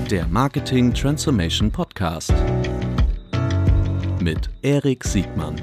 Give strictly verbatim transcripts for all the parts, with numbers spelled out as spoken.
Der Marketing Transformation Podcast mit Erik Siegmann.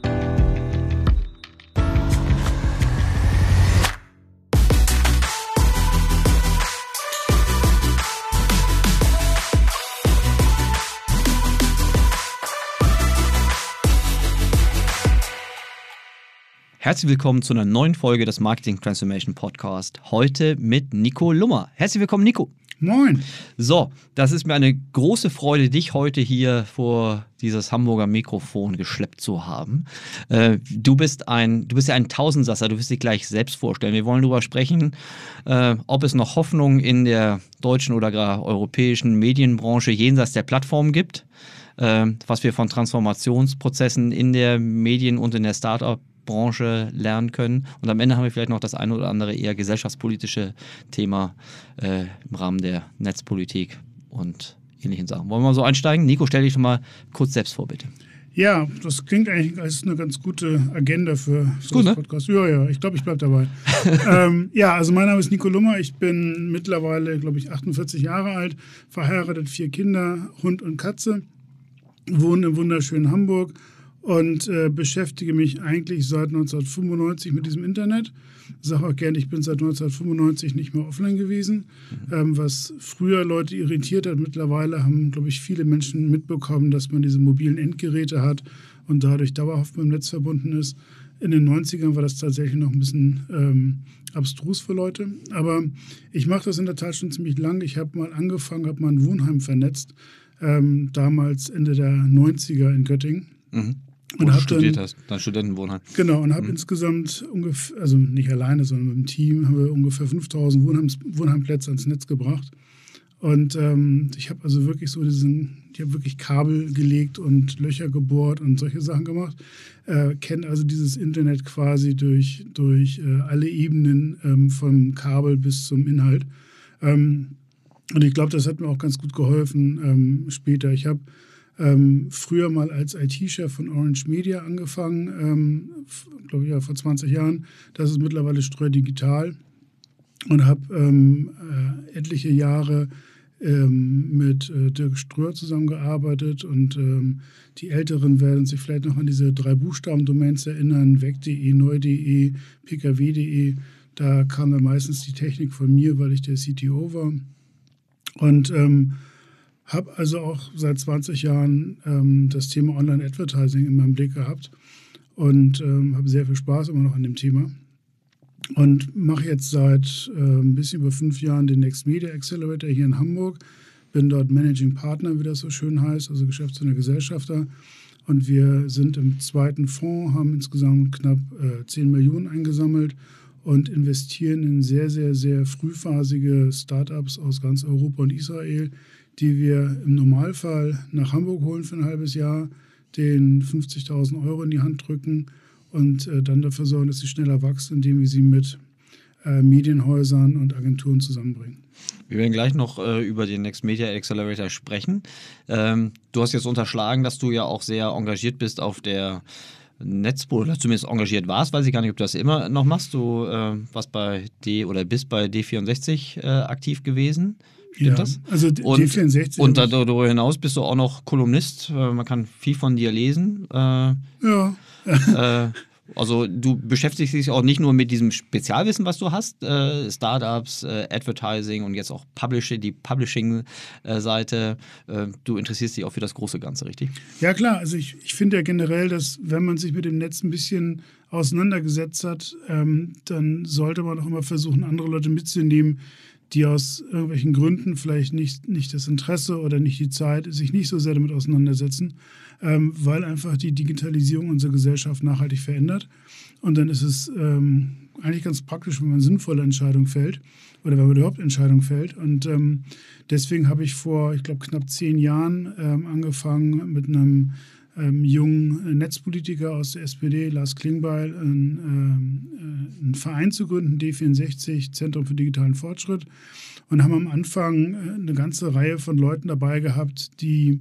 Herzlich willkommen zu einer neuen Folge des Marketing Transformation Podcast. Heute mit Nico Lummer. Herzlich willkommen, Nico. Moin. So, das ist mir eine große Freude, dich heute hier vor dieses Hamburger Mikrofon geschleppt zu haben. Äh, du bist ein, du bist ja ein Tausendsasser, du wirst dich gleich selbst vorstellen. Wir wollen darüber sprechen, äh, ob es noch Hoffnung in der deutschen oder gar europäischen Medienbranche jenseits der Plattform gibt, äh, was wir von Transformationsprozessen in der Medien- und in der Start-up Branche lernen können. Und am Ende haben wir vielleicht noch das eine oder andere eher gesellschaftspolitische Thema äh, im Rahmen der Netzpolitik und ähnlichen Sachen. Wollen wir mal so einsteigen? Nico, stell dich doch mal kurz selbst vor, bitte. Ja, das klingt eigentlich als eine ganz gute Agenda für so Gut, einen ne? Podcast. Ja, ja, ich glaube, ich bleibe dabei. ähm, ja, also mein Name ist Nico Lummer. Ich bin mittlerweile, glaube ich, achtundvierzig Jahre alt, verheiratet, vier Kinder, Hund und Katze, wohne im wunderschönen Hamburg und äh, beschäftige mich eigentlich seit neunzehnhundertfünfundneunzig mit diesem Internet. Ich sage auch gerne, ich bin seit neunzehnhundertfünfundneunzig nicht mehr offline gewesen, mhm. ähm, was früher Leute irritiert hat. Mittlerweile haben, glaube ich, viele Menschen mitbekommen, dass man diese mobilen Endgeräte hat und dadurch dauerhaft mit dem Netz verbunden ist. In den neunzigern war das tatsächlich noch ein bisschen ähm, abstrus für Leute. Aber ich mache das in der Tat schon ziemlich lang. Ich habe mal angefangen, habe mal ein Wohnheim vernetzt, ähm, damals Ende der neunziger in Göttingen. Mhm. Und Wo du hab studiert dann, hast, dein Studentenwohnheim. Genau, und habe mhm. insgesamt ungefähr, also nicht alleine, sondern mit dem Team, haben wir ungefähr fünftausend Wohnheims, Wohnheimplätze ans Netz gebracht. Und ähm, ich habe also wirklich so diesen, ich habe wirklich Kabel gelegt und Löcher gebohrt und solche Sachen gemacht. Äh, kenne also dieses Internet quasi durch, durch äh, alle Ebenen, ähm, vom Kabel bis zum Inhalt. Ähm, und ich glaube, das hat mir auch ganz gut geholfen ähm, später. Ich habe Ähm, früher mal als I T-Chef von Orange Media angefangen, ähm, glaube ich ja vor zwanzig Jahren. Das ist mittlerweile Streu Digital und habe ähm, äh, etliche Jahre ähm, mit äh, Dirk Ströer zusammengearbeitet und ähm, die Älteren werden sich vielleicht noch an diese drei Buchstaben-Domains erinnern, weg punkt de, neu punkt de, pkw punkt de. Da kam dann meistens die Technik von mir, weil ich der C T O war. Und ähm, habe also auch seit zwanzig Jahren ähm, das Thema Online-Advertising in meinem Blick gehabt und ähm, habe sehr viel Spaß immer noch an dem Thema. Und mache jetzt seit äh, ein bisschen über fünf Jahren den Next Media Accelerator hier in Hamburg. Bin dort Managing Partner, wie das so schön heißt, also Geschäftsführender Gesellschafter. Und wir sind im zweiten Fonds, haben insgesamt knapp äh, zehn Millionen eingesammelt und investieren in sehr, sehr, sehr frühphasige Startups aus ganz Europa und Israel, die wir im Normalfall nach Hamburg holen für ein halbes Jahr, denen fünfzigtausend Euro in die Hand drücken und äh, dann dafür sorgen, dass sie schneller wachsen, indem wir sie mit äh, Medienhäusern und Agenturen zusammenbringen. Wir werden gleich noch äh, über den Next Media Accelerator sprechen. Ähm, du hast jetzt unterschlagen, dass du ja auch sehr engagiert bist auf der Netzpolitik, oder zumindest engagiert warst, weiß ich gar nicht, ob du das immer noch machst. Du äh, warst bei D oder bist bei D vierundsechzig äh, aktiv gewesen. Stimmt ja, das? Also und, D vierundsechzig. Und darüber hinaus bist du auch noch Kolumnist. Äh, man kann viel von dir lesen. Äh, ja. äh, also du beschäftigst dich auch nicht nur mit diesem Spezialwissen, was du hast, äh, Startups, äh, Advertising und jetzt auch Publishing, die Publishing-Seite. Äh, du interessierst dich auch für das große Ganze, richtig? Ja klar, also ich, ich finde ja generell, dass wenn man sich mit dem Netz ein bisschen auseinandergesetzt hat, ähm, dann sollte man auch immer versuchen, andere Leute mitzunehmen, die aus irgendwelchen Gründen vielleicht nicht, nicht das Interesse oder nicht die Zeit, sich nicht so sehr damit auseinandersetzen, ähm, weil einfach die Digitalisierung unserer Gesellschaft nachhaltig verändert. Und dann ist es ähm, eigentlich ganz praktisch, wenn man sinnvolle Entscheidungen fällt oder wenn man überhaupt Entscheidungen fällt. Und ähm, deswegen habe ich vor, ich glaube, knapp zehn Jahren ähm, angefangen mit einem ähm, jungen Netzpolitiker aus der S P D, Lars Klingbeil, einen, ähm, einen Verein zu gründen, D vierundsechzig, Zentrum für digitalen Fortschritt. Und haben am Anfang eine ganze Reihe von Leuten dabei gehabt, die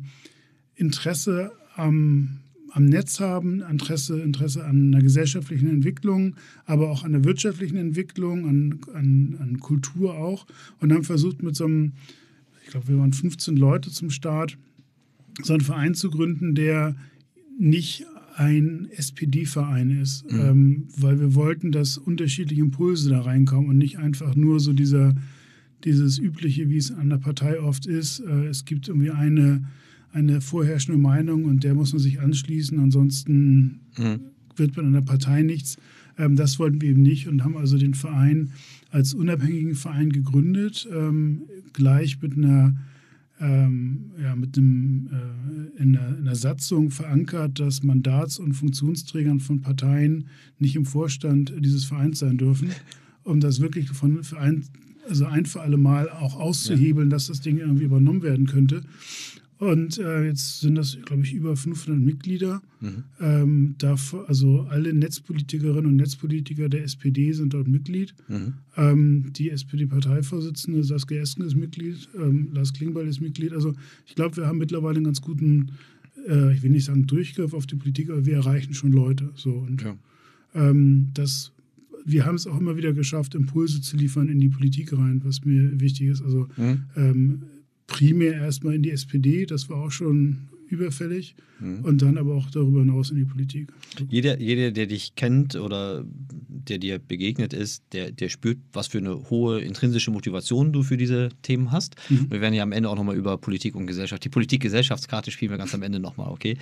Interesse am, am Netz haben, Interesse, Interesse an einer gesellschaftlichen Entwicklung, aber auch an der wirtschaftlichen Entwicklung, an, an, an Kultur auch. Und haben versucht, mit so einem glaube, wir waren fünfzehn Leute zum Start, so einen Verein zu gründen, der nicht ein S P D-Verein ist, mhm. ähm, weil wir wollten, dass unterschiedliche Impulse da reinkommen und nicht einfach nur so dieser, dieses Übliche, wie es an der Partei oft ist. Äh, es gibt irgendwie eine, eine vorherrschende Meinung und der muss man sich anschließen, ansonsten mhm. wird man an der Partei nichts. Ähm, das wollten wir eben nicht und haben also den Verein als unabhängigen Verein gegründet, ähm, gleich mit einer Ähm, ja, mit einem, äh, in, der, in der Satzung verankert, dass Mandats- und Funktionsträgern von Parteien nicht im Vorstand dieses Vereins sein dürfen, um das wirklich von für ein, also ein für alle Mal auch auszuhebeln, ja. dass das Ding irgendwie übernommen werden könnte. Und äh, jetzt sind das, glaube ich, über fünfhundert Mitglieder. Mhm. Ähm, dafür, also alle Netzpolitikerinnen und Netzpolitiker der S P D sind dort Mitglied. Mhm. Ähm, die S P D-Parteivorsitzende Saskia Esken ist Mitglied, ähm, Lars Klingbeil ist Mitglied. Also ich glaube, wir haben mittlerweile einen ganz guten, äh, ich will nicht sagen Durchgriff auf die Politik, aber wir erreichen schon Leute. So. Und ja. ähm, das, wir haben es auch immer wieder geschafft, Impulse zu liefern in die Politik rein, was mir wichtig ist. Also mhm. ähm, primär erstmal in die S P D, das war auch schon überfällig, mhm. und dann aber auch darüber hinaus in die Politik. Jeder, jeder, der dich kennt oder der dir begegnet ist, der, der spürt, was für eine hohe intrinsische Motivation du für diese Themen hast. Mhm. Wir werden ja am Ende auch nochmal über Politik und Gesellschaft, die Politik-Gesellschaftskarte spielen wir ganz am Ende nochmal, okay?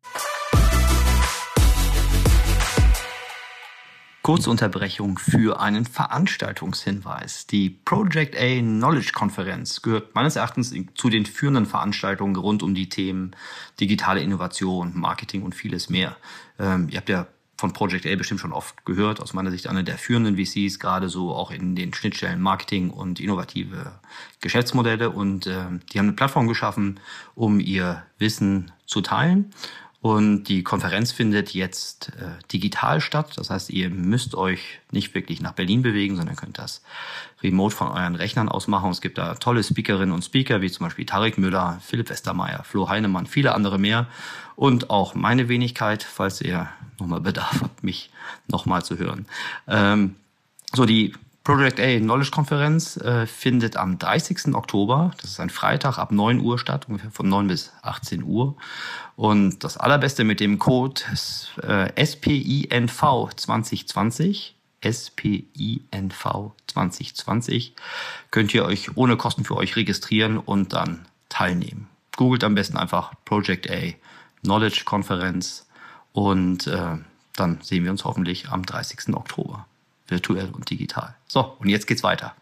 Kurze Unterbrechung für einen Veranstaltungshinweis. Die Project A Knowledge Konferenz gehört meines Erachtens zu den führenden Veranstaltungen rund um die Themen digitale Innovation, Marketing und vieles mehr. Ähm, ihr habt ja von Project A bestimmt schon oft gehört, aus meiner Sicht eine der führenden V Cs, gerade so auch in den Schnittstellen Marketing und innovative Geschäftsmodelle. Und äh, die haben eine Plattform geschaffen, um ihr Wissen zu teilen. Und die Konferenz findet jetzt äh, digital statt. Das heißt, ihr müsst euch nicht wirklich nach Berlin bewegen, sondern könnt das remote von euren Rechnern aus machen. Es gibt da tolle Speakerinnen und Speaker, wie zum Beispiel Tarek Müller, Philipp Westermeier, Flo Heinemann, viele andere mehr. Und auch meine Wenigkeit, falls ihr nochmal Bedarf habt, mich nochmal zu hören. Ähm, so, die Project A Knowledge Konferenz äh, findet am dreißigsten Oktober, das ist ein Freitag, ab neun Uhr statt, ungefähr von neun bis achtzehn Uhr. Und das Allerbeste mit dem Code ist äh, S P I N V zwanzig zwanzig, S P I N V zwanzig zwanzig, könnt ihr euch ohne Kosten für euch registrieren und dann teilnehmen. Googelt am besten einfach Project A Knowledge Konferenz und äh, dann sehen wir uns hoffentlich am dreißigsten Oktober. Virtuell und digital. So, und jetzt geht's weiter.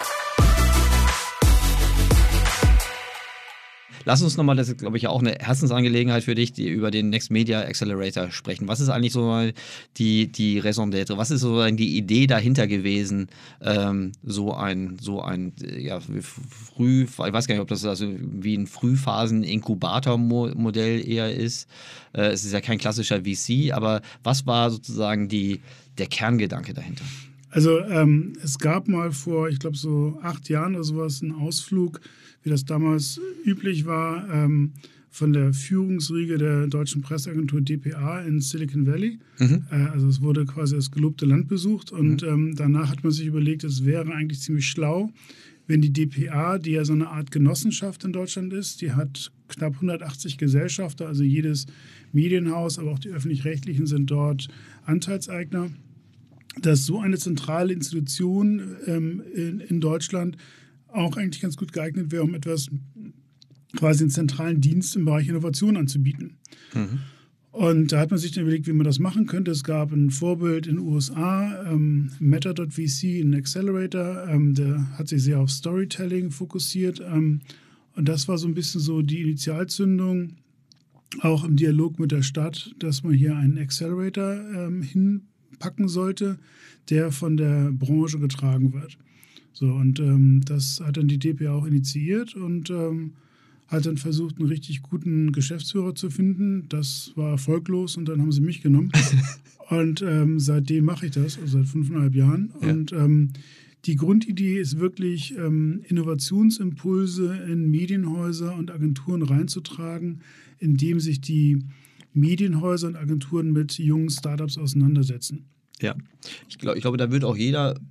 Lass uns nochmal, das ist, glaube ich, auch eine Herzensangelegenheit für dich, die über den Next Media Accelerator sprechen. Was ist eigentlich so die, die Raison d'être? Was ist so die Idee dahinter gewesen, ähm, so ein, so ein ja, früh, ich weiß gar nicht, ob das also wie ein Frühphasen-Inkubator-Modell eher ist. Äh, es ist ja kein klassischer V C, aber was war sozusagen die, der Kerngedanke dahinter? Also ähm, es gab mal vor, ich glaube so acht Jahren oder sowas, einen Ausflug, wie das damals üblich war, ähm, von der Führungsriege der deutschen Presseagentur D P A in Silicon Valley. Mhm. Äh, also es wurde quasi das gelobte Land besucht und mhm. ähm, danach hat man sich überlegt, es wäre eigentlich ziemlich schlau, wenn die D P A, die ja so eine Art Genossenschaft in Deutschland ist, die hat knapp hundertachtzig Gesellschafter, also jedes Medienhaus, aber auch die Öffentlich-Rechtlichen sind dort Anteilseigner, dass so eine zentrale Institution ähm, in, in Deutschland auch eigentlich ganz gut geeignet wäre, um etwas, quasi einen zentralen Dienst im Bereich Innovation anzubieten. Mhm. Und da hat man sich dann überlegt, wie man das machen könnte. Es gab ein Vorbild in den U S A, ähm, Meta Punkt V C, ein Accelerator, ähm, der hat sich sehr auf Storytelling fokussiert. Ähm, und das war so ein bisschen so die Initialzündung, auch im Dialog mit der Stadt, dass man hier einen Accelerator ähm, hinpacken sollte, der von der Branche getragen wird. So, und ähm, das hat dann die D P A auch initiiert und ähm, hat dann versucht, einen richtig guten Geschäftsführer zu finden. Das war erfolglos und dann haben sie mich genommen. Und ähm, seitdem mache ich das, also seit fünfeinhalb Jahren. Ja. Und ähm, die Grundidee ist wirklich, ähm, Innovationsimpulse in Medienhäuser und Agenturen reinzutragen, indem sich die Medienhäuser und Agenturen mit jungen Startups auseinandersetzen. Ja, ich, glaub, ich glaube, da wird auch jeder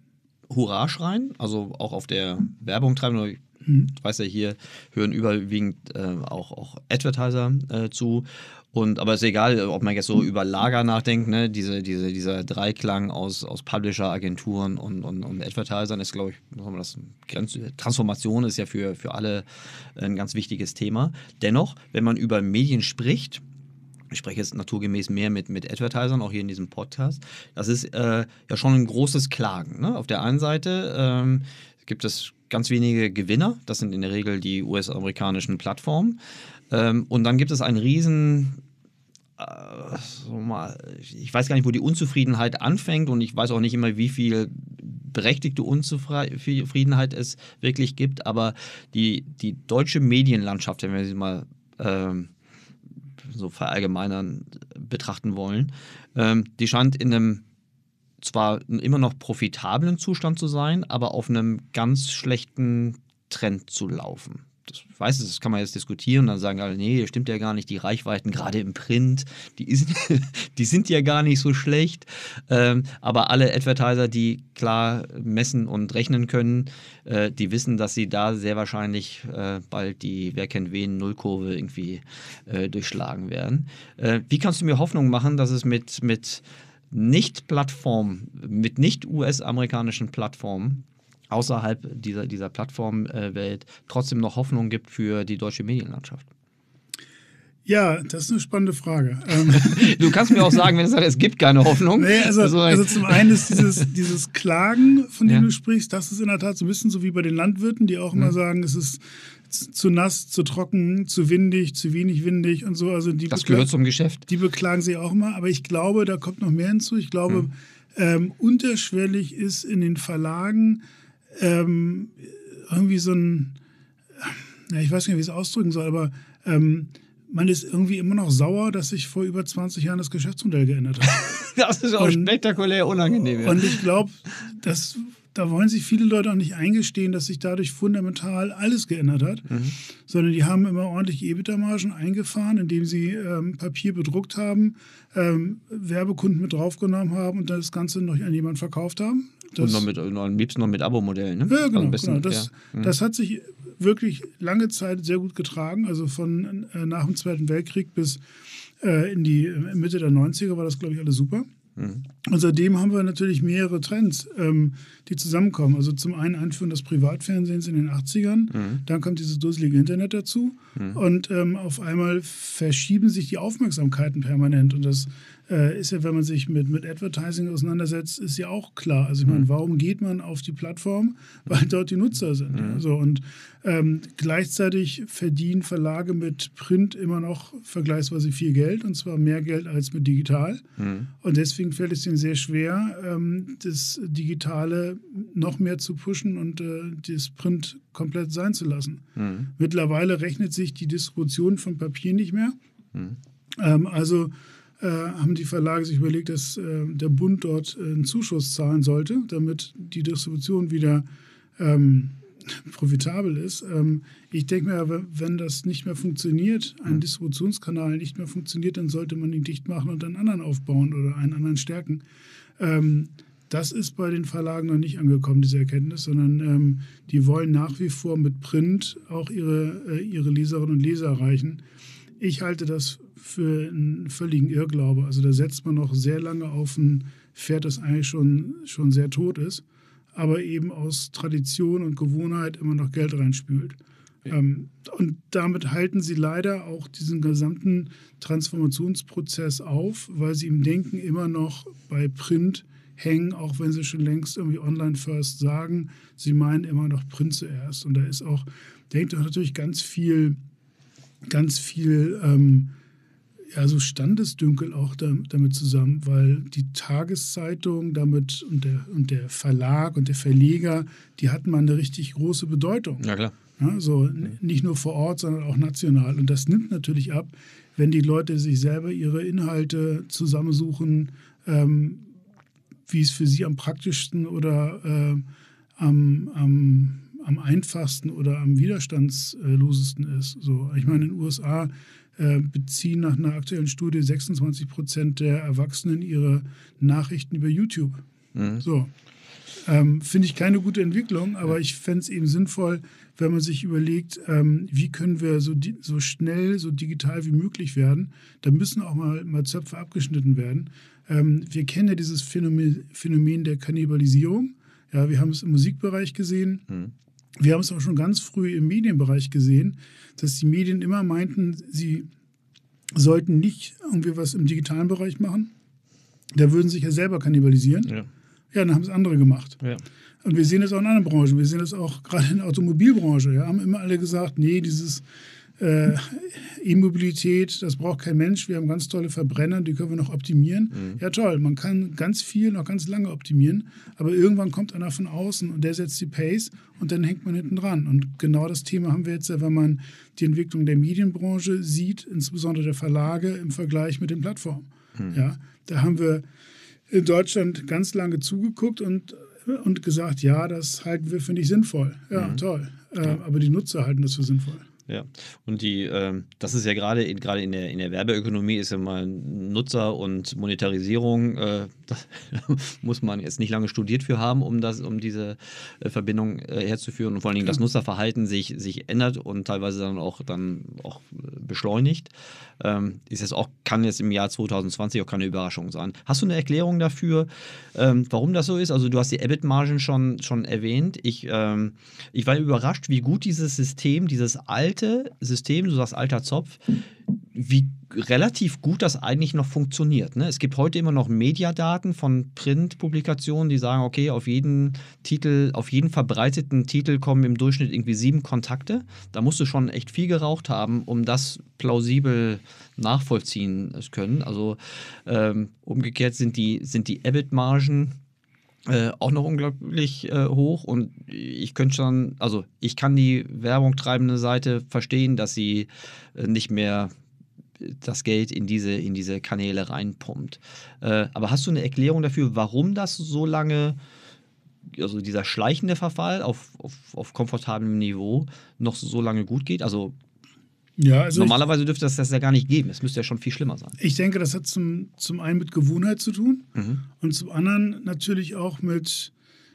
Hurra schreien, also auch auf der Werbung treiben. Ich Mhm. weiß ja, hier hören überwiegend äh, auch, auch Advertiser äh, zu. Und, aber es ist egal, ob man jetzt so über Lager nachdenkt, ne? Diese, diese, dieser Dreiklang aus, aus Publisher, Agenturen und, und, und Advertisern ist, glaube ich, das Grenz Transformation ist ja für, für alle ein ganz wichtiges Thema. Dennoch, wenn man über Medien spricht, ich spreche jetzt naturgemäß mehr mit, mit Advertisern, auch hier in diesem Podcast, das ist äh, ja schon ein großes Klagen. Ne? Auf der einen Seite ähm, gibt es ganz wenige Gewinner, das sind in der Regel die U S-amerikanischen Plattformen. Ähm, und dann gibt es einen riesen, äh, so mal, ich weiß gar nicht, wo die Unzufriedenheit anfängt und ich weiß auch nicht immer, wie viel berechtigte Unzufriedenheit es wirklich gibt, aber die, die deutsche Medienlandschaft, wenn wir sie mal ähm, so verallgemeinern betrachten wollen, ähm, die scheint in einem zwar immer noch profitablen Zustand zu sein, aber auf einem ganz schlechten Trend zu laufen. Das, ich weiß, das kann man jetzt diskutieren und dann sagen alle, nee, das stimmt ja gar nicht, die Reichweiten, gerade im Print, die, ist, die sind ja gar nicht so schlecht. Ähm, aber alle Advertiser, die klar messen und rechnen können, äh, die wissen, dass sie da sehr wahrscheinlich äh, bald die Wer kennt wen Nullkurve irgendwie äh, durchschlagen werden. Äh, wie kannst du mir Hoffnung machen, dass es mit, mit Nicht-Plattform, mit nicht-U S-amerikanischen Plattformen außerhalb dieser, dieser Plattformwelt trotzdem noch Hoffnung gibt für die deutsche Medienlandschaft? Ja, das ist eine spannende Frage. Ähm, du kannst mir auch sagen, wenn es sagt, es gibt keine Hoffnung. Nee, also, also, also zum einen ist dieses, dieses Klagen, von dem ja. du sprichst, das ist in der Tat so ein bisschen so wie bei den Landwirten, die auch immer mhm. sagen, es ist zu nass, zu trocken, zu windig, zu wenig windig und so. Also die das gehört zum Geschäft. Die beklagen sich auch immer, aber ich glaube, da kommt noch mehr hinzu. Ich glaube, mhm. ähm, unterschwellig ist in den Verlagen ähm, irgendwie so ein, ja, ich weiß nicht, wie ich es ausdrücken soll, aber ähm, man ist irgendwie immer noch sauer, dass sich vor über zwanzig Jahren das Geschäftsmodell geändert hat. Das ist auch und, spektakulär unangenehm. Ja. Und ich glaube, dass da wollen sich viele Leute auch nicht eingestehen, dass sich dadurch fundamental alles geändert hat, mhm. sondern die haben immer ordentlich EBITDA-Margen eingefahren, indem sie ähm, Papier bedruckt haben, ähm, Werbekunden mit draufgenommen haben und das Ganze noch an jemanden verkauft haben. Das, und noch mit, noch, am liebsten noch mit Abo-Modellen. Ne? Ja, genau. Also bisschen, genau. Das, ja. mhm. das hat sich wirklich lange Zeit sehr gut getragen. Also von äh, nach dem Zweiten Weltkrieg bis äh, in die Mitte der neunziger war das, glaube ich, alles super. Mhm. Und seitdem haben wir natürlich mehrere Trends, ähm, die zusammenkommen. Also zum einen Einführung des Privatfernsehens in den achtzigern, mhm. dann kommt dieses dusselige Internet dazu mhm. und ähm, auf einmal verschieben sich die Aufmerksamkeiten permanent. Und das äh, ist ja, wenn man sich mit, mit Advertising auseinandersetzt, ist ja auch klar. Also ich meine, warum geht man auf die Plattform? Weil dort die Nutzer sind. Mhm. Also, und ähm, gleichzeitig verdienen Verlage mit Print immer noch vergleichsweise viel Geld, und zwar mehr Geld als mit digital. Mhm. Und deswegen fällt es ihnen sehr schwer, ähm, das Digitale noch mehr zu pushen und äh, das Print komplett sein zu lassen. Mhm. Mittlerweile rechnet sich die Distribution von Papier nicht mehr. Mhm. Ähm, also äh, haben die Verlage sich überlegt, dass äh, der Bund dort äh, einen Zuschuss zahlen sollte, damit die Distribution wieder ähm, profitabel ist. Ähm, ich denke mir aber, wenn das nicht mehr funktioniert, ein Distributionskanal nicht mehr funktioniert, dann sollte man ihn dicht machen und einen anderen aufbauen oder einen anderen stärken. Ähm, das ist bei den Verlagen noch nicht angekommen, diese Erkenntnis, sondern ähm, die wollen nach wie vor mit Print auch ihre, äh, ihre Leserinnen und Leser erreichen. Ich halte das für einen völligen Irrglaube. Also da setzt man noch sehr lange auf ein Pferd, das eigentlich schon, schon sehr tot ist, aber eben aus Tradition und Gewohnheit immer noch Geld reinspült. Ja. Ähm, und damit halten sie leider auch diesen gesamten Transformationsprozess auf, weil sie im Denken immer noch bei Print hängen, auch wenn sie schon längst irgendwie online first sagen. Sie meinen immer noch Print zuerst. Und da ist auch, denkt auch natürlich ganz viel, ganz viel ähm, ja, so Standesdünkel auch da, damit zusammen, weil die Tageszeitung damit und der, und der Verlag und der Verleger, die hatten mal eine richtig große Bedeutung. Ja, klar. Ja, so nicht nur vor Ort, sondern auch national. Und das nimmt natürlich ab, wenn die Leute sich selber ihre Inhalte zusammensuchen, ähm, wie es für sie am praktischsten oder äh, am, am, am einfachsten oder am widerstandslosesten ist. So, ich meine, in den U S A äh, beziehen nach einer aktuellen Studie sechsundzwanzig Prozent der Erwachsenen ihre Nachrichten über YouTube. Mhm. So. Ähm, Finde ich keine gute Entwicklung, aber ich fände es eben sinnvoll, wenn man sich überlegt, ähm, wie können wir so, di- so schnell, so digital wie möglich werden. Da müssen auch mal, mal Zöpfe abgeschnitten werden. Ähm, wir kennen ja dieses Phänomen, Phänomen der Kannibalisierung. Ja, wir haben es im Musikbereich gesehen. Mhm. Wir haben es auch schon ganz früh im Medienbereich gesehen, dass die Medien immer meinten, sie sollten nicht irgendwie was im digitalen Bereich machen. Da würden sie sich ja selber kannibalisieren. Ja. Ja, dann haben es andere gemacht. Ja. Und wir sehen das auch in anderen Branchen. Wir sehen das auch gerade in der Automobilbranche. Ja, haben immer alle gesagt, nee, dieses äh, E-Mobilität, das braucht kein Mensch. Wir haben ganz tolle Verbrenner, die können wir noch optimieren. Mhm. Ja, toll, man kann ganz viel noch ganz lange optimieren, aber irgendwann kommt einer von außen und der setzt die Pace und dann hängt man hinten dran. Und genau das Thema haben wir jetzt, wenn man die Entwicklung der Medienbranche sieht, insbesondere der Verlage im Vergleich mit den Plattformen. Mhm. Ja, da haben wir in Deutschland ganz lange zugeguckt und, und gesagt, ja, das halten wir für nicht sinnvoll. Ja, mhm. toll. Äh, ja. Aber die Nutzer halten das für sinnvoll. Ja, und die, ähm, das ist ja gerade in, gerade in der, in der Werbeökonomie ist ja mal Nutzer und Monetarisierung, äh, da muss man jetzt nicht lange studiert für haben, um das, um diese äh, Verbindung äh, herzuführen und vor allen Dingen das Nutzerverhalten sich, sich ändert und teilweise dann auch dann auch beschleunigt. Ähm, ist jetzt auch, kann jetzt im Jahr zwanzig zwanzig auch keine Überraschung sein. Hast du eine Erklärung dafür, ähm, warum das so ist? Also du hast die E B I T-Margen schon, schon erwähnt. Ich, ähm, ich war überrascht, wie gut dieses System, dieses alte System, du sagst alter Zopf, wie relativ gut das eigentlich noch funktioniert. Ne? Es gibt heute immer noch Mediadaten von Printpublikationen, die sagen, okay, auf jeden Titel, auf jeden verbreiteten Titel kommen im Durchschnitt irgendwie sieben Kontakte. Da musst du schon echt viel geraucht haben, um das plausibel nachvollziehen zu können. Also ähm, umgekehrt sind die, sind die E B I T-Margen Äh, auch noch unglaublich äh, hoch und ich könnte schon, also ich kann die Werbung treibende Seite verstehen, dass sie äh, nicht mehr das Geld in diese, in diese Kanäle reinpumpt. Äh, aber hast du eine Erklärung dafür, warum das so lange, also dieser schleichende Verfall auf, auf, auf komfortablem Niveau noch so lange gut geht? Also Ja, also normalerweise ich, dürfte das das ja gar nicht geben. Es müsste ja schon viel schlimmer sein. Ich denke, das hat zum, zum einen mit Gewohnheit zu tun Mhm. und zum anderen natürlich auch mit,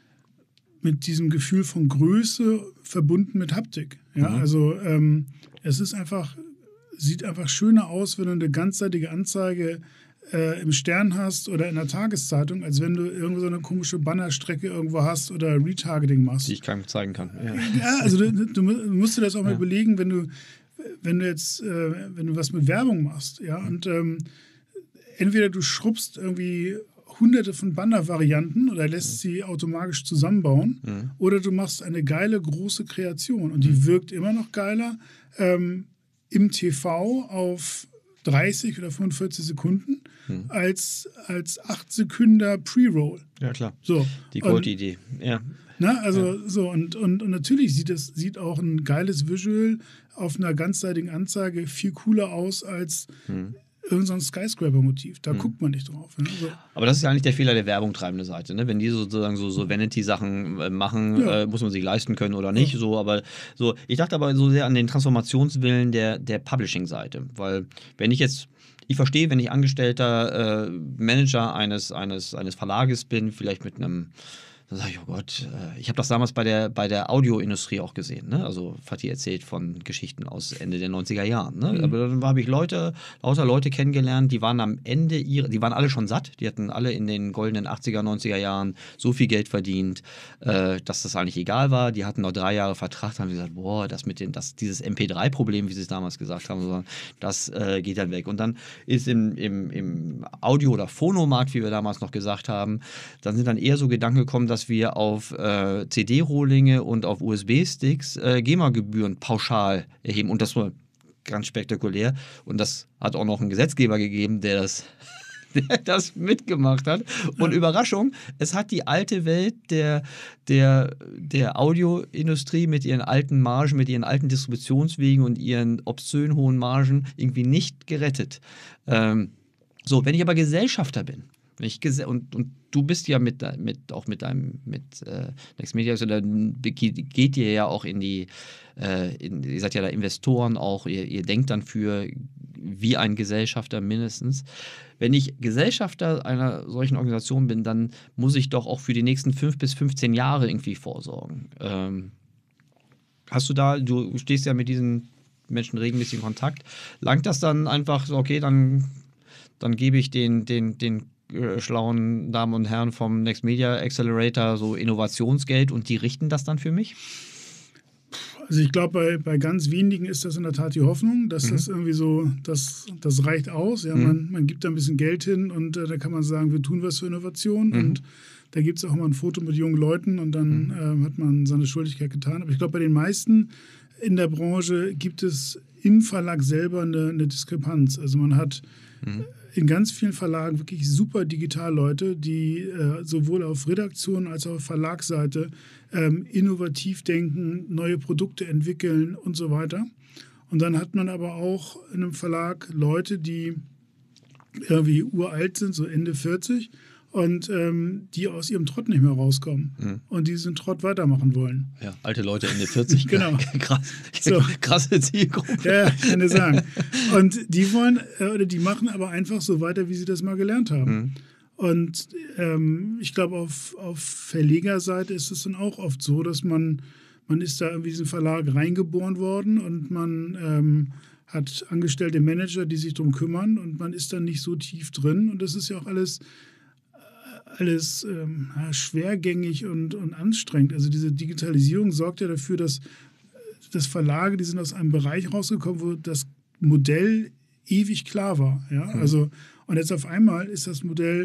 mit diesem Gefühl von Größe verbunden mit Haptik. Ja, Mhm. also ähm, es ist einfach, sieht einfach schöner aus, wenn du eine ganzseitige Anzeige äh, im Stern hast oder in der Tageszeitung, als wenn du irgendwo so eine komische Bannerstrecke irgendwo hast oder Retargeting machst. Die ich keinem zeigen kann. Ja, ja also du, du musst dir das auch mal Ja. überlegen, wenn du wenn du jetzt, äh, wenn du was mit Werbung machst, ja, und ähm, entweder du schrubbst irgendwie hunderte von Banner-Varianten oder lässt sie automatisch zusammenbauen, Mhm. oder du machst eine geile, große Kreation und die wirkt immer noch geiler ähm, im T V auf dreißig oder fünfundvierzig Sekunden Mhm. als, als acht Sekunden Pre-Roll. Ja, klar. So. Die Und- Goldidee. Ja. Na, also so, und, und, und natürlich sieht es sieht auch ein geiles Visual auf einer ganzseitigen Anzeige viel cooler aus als Hm. irgendein so ein Skyscraper-Motiv. Da guckt man nicht drauf. Ne? So. Aber das ist ja eigentlich der Fehler der Werbung treibende Seite. Ne? Wenn die sozusagen so, so Vanity-Sachen äh, machen, Ja. äh, muss man sich leisten können oder nicht. So, aber so, ich dachte aber so sehr an den Transformationswillen der, der Publishing-Seite. Weil wenn ich jetzt, ich verstehe, wenn ich angestellter äh, Manager eines, eines, eines Verlages bin, vielleicht mit einem, dann sage ich, oh Gott, äh, ich habe das damals bei der, bei der Audioindustrie auch gesehen. Ne? Also Fatih erzählt von Geschichten aus Ende der neunziger Jahren. Ne? Mhm. Aber dann habe ich Leute, lauter Leute kennengelernt, die waren am Ende ihrer, die waren alle schon satt, die hatten alle in den goldenen achtziger, neunziger Jahren so viel Geld verdient, äh, dass das eigentlich egal war. Die hatten noch drei Jahre Vertrag, haben gesagt, boah, das mit dem, das, dieses M P drei Problem, wie sie es damals gesagt haben, das äh, geht dann weg. Und dann ist im, im, im Audio- oder Phonomarkt, wie wir damals noch gesagt haben, dann sind dann eher so Gedanken gekommen, dass wir auf äh, C D-Rohlinge und auf U S B-Sticks äh, GEMA-Gebühren pauschal erheben. Und das war ganz spektakulär. Und das hat auch noch einen Gesetzgeber gegeben, der das, der das mitgemacht hat. Und Ja. Überraschung, es hat die alte Welt der, der, der Audioindustrie mit ihren alten Margen, mit ihren alten Distributionswegen und ihren obszön hohen Margen irgendwie nicht gerettet. Ähm, so, wenn ich aber Gesellschafter bin, wenn ich gese- und, und du bist ja mit, de- mit auch mit deinem mit äh, Next Media, also dann be- geht ihr ja auch in die, äh, in, ihr seid ja da Investoren auch, ihr, ihr denkt dann für wie ein Gesellschafter mindestens. Wenn ich Gesellschafter einer solchen Organisation bin, dann muss ich doch auch für die nächsten fünf bis fünfzehn Jahre irgendwie vorsorgen. Ähm, hast du da, du stehst ja mit diesen Menschen regelmäßig in Kontakt, langt das dann einfach so, okay, dann, dann gebe ich den, den, den äh, schlauen Damen und Herren vom Next Media Accelerator so Innovationsgeld und die richten das dann für mich? Also ich glaube, bei, bei ganz wenigen ist das in der Tat die Hoffnung, dass mhm. das irgendwie so, das, das reicht aus. Ja, mhm. man, man gibt da ein bisschen Geld hin und äh, da kann man sagen, wir tun was für Innovation. Mhm. Und da gibt es auch immer ein Foto mit jungen Leuten und dann mhm. äh, hat man seine Schuldigkeit getan. Aber ich glaube, bei den meisten in der Branche gibt es im Verlag selber eine, eine Diskrepanz. Also man hat mhm. in ganz vielen Verlagen wirklich super Digitalleute, die äh, sowohl auf Redaktion als auch auf Verlagsseite ähm, innovativ denken, neue Produkte entwickeln und so weiter. Und dann hat man aber auch in einem Verlag Leute, die irgendwie uralt sind, so Ende vierzig, und ähm, die aus ihrem Trott nicht mehr rauskommen mhm. und diesen Trott weitermachen wollen. Ja, alte Leute Ende vierzig. Genau. Krass, so. Krasse Zielgruppe. Ja, kann ich sagen. Und die wollen, äh, oder die machen aber einfach so weiter, wie sie das mal gelernt haben. Mhm. Und ähm, ich glaube, auf, auf Verlegerseite ist es dann auch oft so, dass man, man ist da in diesen Verlag reingeboren worden und man ähm, hat angestellte Manager, die sich darum kümmern und man ist dann nicht so tief drin. Und das ist ja auch alles alles ähm, schwergängig und, und anstrengend. Also diese Digitalisierung sorgt ja dafür, dass, dass Verlage, die sind aus einem Bereich rausgekommen, wo das Modell ewig klar war. Ja? Mhm. Also, und jetzt auf einmal ist das Modell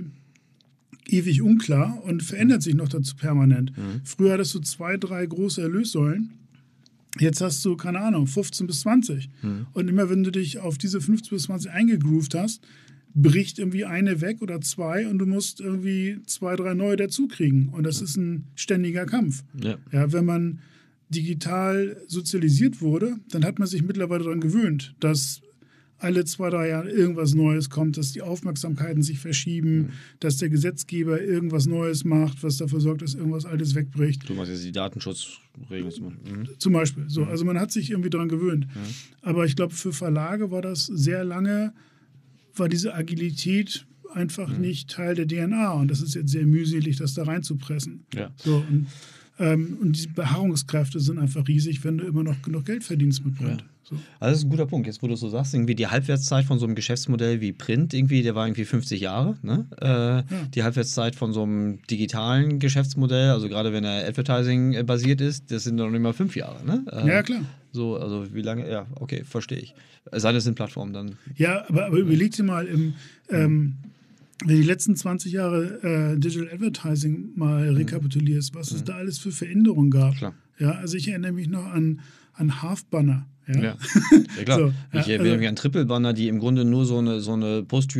ewig unklar und verändert sich noch dazu permanent. Mhm. Früher hattest du zwei, drei große Erlössäulen. Jetzt hast du, keine Ahnung, fünfzehn bis zwanzig. Mhm. Und immer wenn du dich auf diese fünfzehn bis zwanzig eingegroovt hast, bricht irgendwie eine weg oder zwei und du musst irgendwie zwei, drei neue dazukriegen. Und das ist ein ständiger Kampf. Ja. Ja, wenn man digital sozialisiert wurde, dann hat man sich mittlerweile daran gewöhnt, dass alle zwei, drei Jahre irgendwas Neues kommt, dass die Aufmerksamkeiten sich verschieben, mhm. dass der Gesetzgeber irgendwas Neues macht, was dafür sorgt, dass irgendwas Altes wegbricht. Du meinst jetzt die Datenschutzregeln. Mhm. Zum Beispiel. So, mhm. Also man hat sich irgendwie daran gewöhnt. Mhm. Aber ich glaube, für Verlage war das sehr lange, war diese Agilität einfach mhm. nicht Teil der D N A. Und das ist jetzt sehr mühselig, das da reinzupressen. Ja. So, und, ähm, und die Beharrungskräfte sind einfach riesig, wenn du immer noch genug Geld verdienst mit Print. Ja. So. Also das ist ein guter Punkt. Jetzt, wo du es so sagst, irgendwie die Halbwertszeit von so einem Geschäftsmodell wie Print, irgendwie, der war irgendwie fünfzig Jahre. Ne? Äh, ja. Die Halbwertszeit von so einem digitalen Geschäftsmodell, also gerade wenn er Advertising basiert ist, das sind noch nicht mal fünf Jahre. Ne? Äh, ja, klar. So, also wie lange, ja, okay, verstehe ich. Sei das in Plattformen dann. Ja, aber, aber überleg dir mal, im, ähm, wenn du die letzten zwanzig Jahre äh, Digital Advertising mal mhm. rekapitulierst, was mhm. es da alles für Veränderungen gab. Klar. Ja, also ich erinnere mich noch an, an Half-Banner. Ja, ja. ja klar. So, ich erinnere also, mich an Triple-Banner, die im Grunde nur so eine, so eine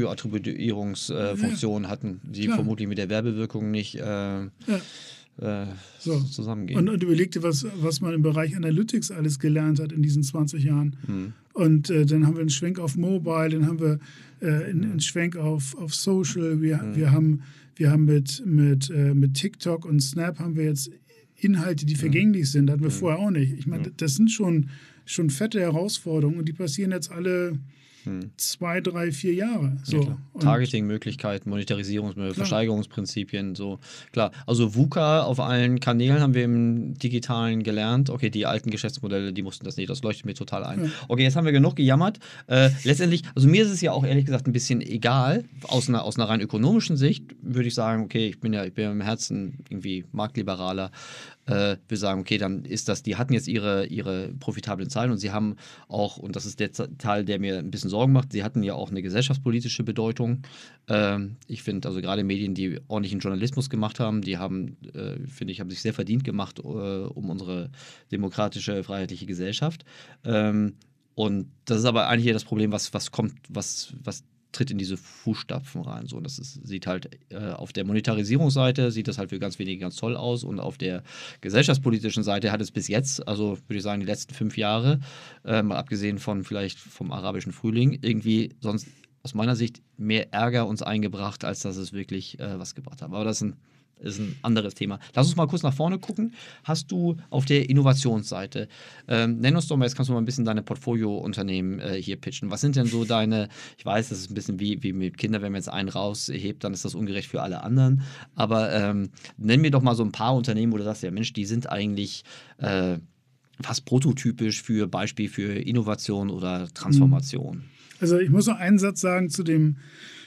Posttür-Attribuierungsfunktion äh, hatten, die klar. vermutlich mit der Werbewirkung nicht äh, ja. äh, so. zusammengehen. Und, und überleg dir, was, was man im Bereich Analytics alles gelernt hat in diesen zwanzig Jahren. Mhm. Und äh, dann haben wir einen Schwenk auf Mobile, dann haben wir äh, einen, einen Schwenk auf, auf Social, wir, mhm. wir haben, wir haben mit, mit, äh, mit TikTok und Snap haben wir jetzt Inhalte, die mhm. vergänglich sind. Das hatten wir mhm. vorher auch nicht. Ich meine, das sind schon schon fette Herausforderungen und die passieren jetzt alle hm. zwei, drei, vier Jahre. So. Ja, Targeting-Möglichkeiten, Monetarisierungsmöglichkeiten, Versteigerungsprinzipien, so klar. Also VUCA auf allen Kanälen haben wir im Digitalen gelernt. Okay, die alten Geschäftsmodelle, die mussten das nicht, das leuchtet mir total ein. Ja. Okay, jetzt haben wir genug gejammert. Äh, letztendlich, also mir ist es ja auch ehrlich gesagt ein bisschen egal, aus einer, aus einer rein ökonomischen Sicht würde ich sagen, okay, ich bin ja, ich bin ja im Herzen irgendwie Marktliberaler. Äh, wir sagen, okay, dann ist das, die hatten jetzt ihre, ihre profitablen Zahlen und sie haben auch, und das ist der Teil, der mir ein bisschen Sorgen macht, sie hatten ja auch eine gesellschaftspolitische Bedeutung. Ähm, ich finde, also gerade Medien, die ordentlichen Journalismus gemacht haben, die haben, äh, finde ich, haben sich sehr verdient gemacht äh, um unsere demokratische, freiheitliche Gesellschaft. Ähm, und das ist aber eigentlich eher das Problem, was, was kommt, was, was tritt in diese Fußstapfen rein. So, und das ist, sieht halt äh, auf der Monetarisierungsseite sieht das halt für ganz wenige ganz toll aus und auf der gesellschaftspolitischen Seite hat es bis jetzt, also würde ich sagen die letzten fünf Jahre, äh, mal abgesehen von vielleicht vom arabischen Frühling, irgendwie sonst aus meiner Sicht mehr Ärger uns eingebracht, als dass es wirklich äh, was gebracht hat. Aber das ist ein ist ein anderes Thema. Lass uns mal kurz nach vorne gucken. Hast du auf der Innovationsseite, ähm, nenn uns doch mal, jetzt kannst du mal ein bisschen deine Portfolio-Unternehmen äh, hier pitchen. Was sind denn so deine, ich weiß, das ist ein bisschen wie, wie mit Kindern, wenn man jetzt einen raushebt, dann ist das ungerecht für alle anderen. Aber ähm, nenn mir doch mal so ein paar Unternehmen, wo du sagst, ja Mensch, die sind eigentlich äh, fast prototypisch für Beispiel für Innovation oder Transformation. Also ich muss noch einen Satz sagen zu dem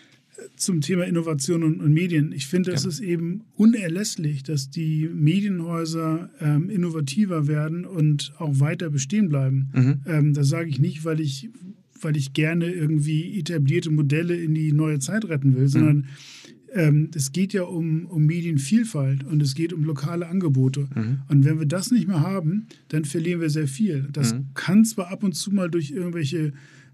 zum Thema Innovation und, und Medien. Ich finde, es ja. ist eben unerlässlich, dass die Medienhäuser ähm, innovativer werden und auch weiter bestehen bleiben. Mhm. Ähm, das sage ich nicht, weil ich, weil ich gerne irgendwie etablierte Modelle in die neue Zeit retten will, sondern mhm. ähm, es geht ja um, um Medienvielfalt und es geht um lokale Angebote. Mhm. Und wenn wir das nicht mehr haben, dann verlieren wir sehr viel. Das mhm. kann zwar ab und zu mal durch irgendwelche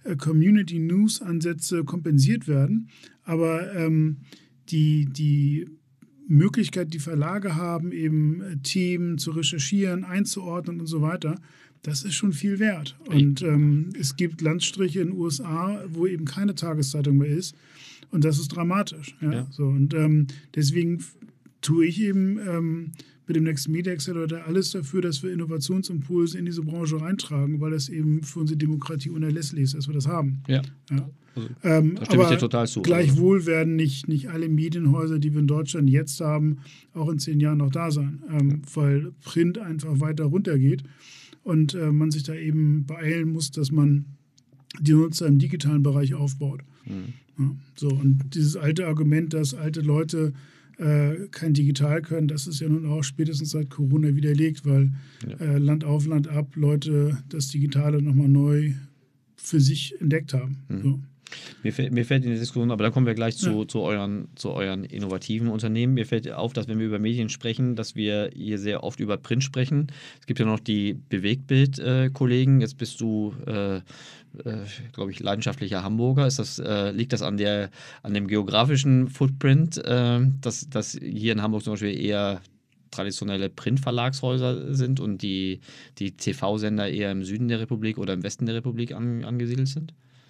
Community-News-Ansätze kompensiert werden, aber ähm, die, die Möglichkeit, die Verlage haben, eben Themen zu recherchieren, einzuordnen und so weiter, das ist schon viel wert. Und ähm, es gibt Landstriche in den U S A, wo eben keine Tageszeitung mehr ist und das ist dramatisch. Ja? Ja. So, und ähm, deswegen tue ich eben ähm, mit dem nächsten Media Accelerator alles dafür, dass wir Innovationsimpulse in diese Branche reintragen, weil das eben für unsere Demokratie unerlässlich ist, dass wir das haben. Ja. Ja. Also, ähm, da stimme ich dir total zu. Gleichwohl also. werden nicht, nicht alle Medienhäuser, die wir in Deutschland jetzt haben, auch in zehn Jahren noch da sein, ähm, weil Print einfach weiter runtergeht und äh, man sich da eben beeilen muss, dass man die Nutzer im digitalen Bereich aufbaut. Mhm. Ja, so, und dieses alte Argument, dass alte Leute Äh, kein Digital können, das ist ja nun auch spätestens seit Corona widerlegt, weil ja. äh, Land auf, Land ab Leute das Digitale nochmal neu für sich entdeckt haben. Mhm. So. Mir fällt, mir fällt in der Diskussion, aber da kommen wir gleich zu, ja. zu, euren, zu euren innovativen Unternehmen. Mir fällt auf, dass wenn wir über Medien sprechen, dass wir hier sehr oft über Print sprechen. Es gibt ja noch die Bewegtbild-Kollegen. Jetzt bist du, äh, äh, glaube ich, leidenschaftlicher Hamburger. Ist das, äh, liegt das an, der, an dem geografischen Footprint, äh, dass, dass hier in Hamburg zum Beispiel eher traditionelle Printverlagshäuser sind und die, die T V-Sender eher im Süden der Republik oder im Westen der Republik an, angesiedelt sind?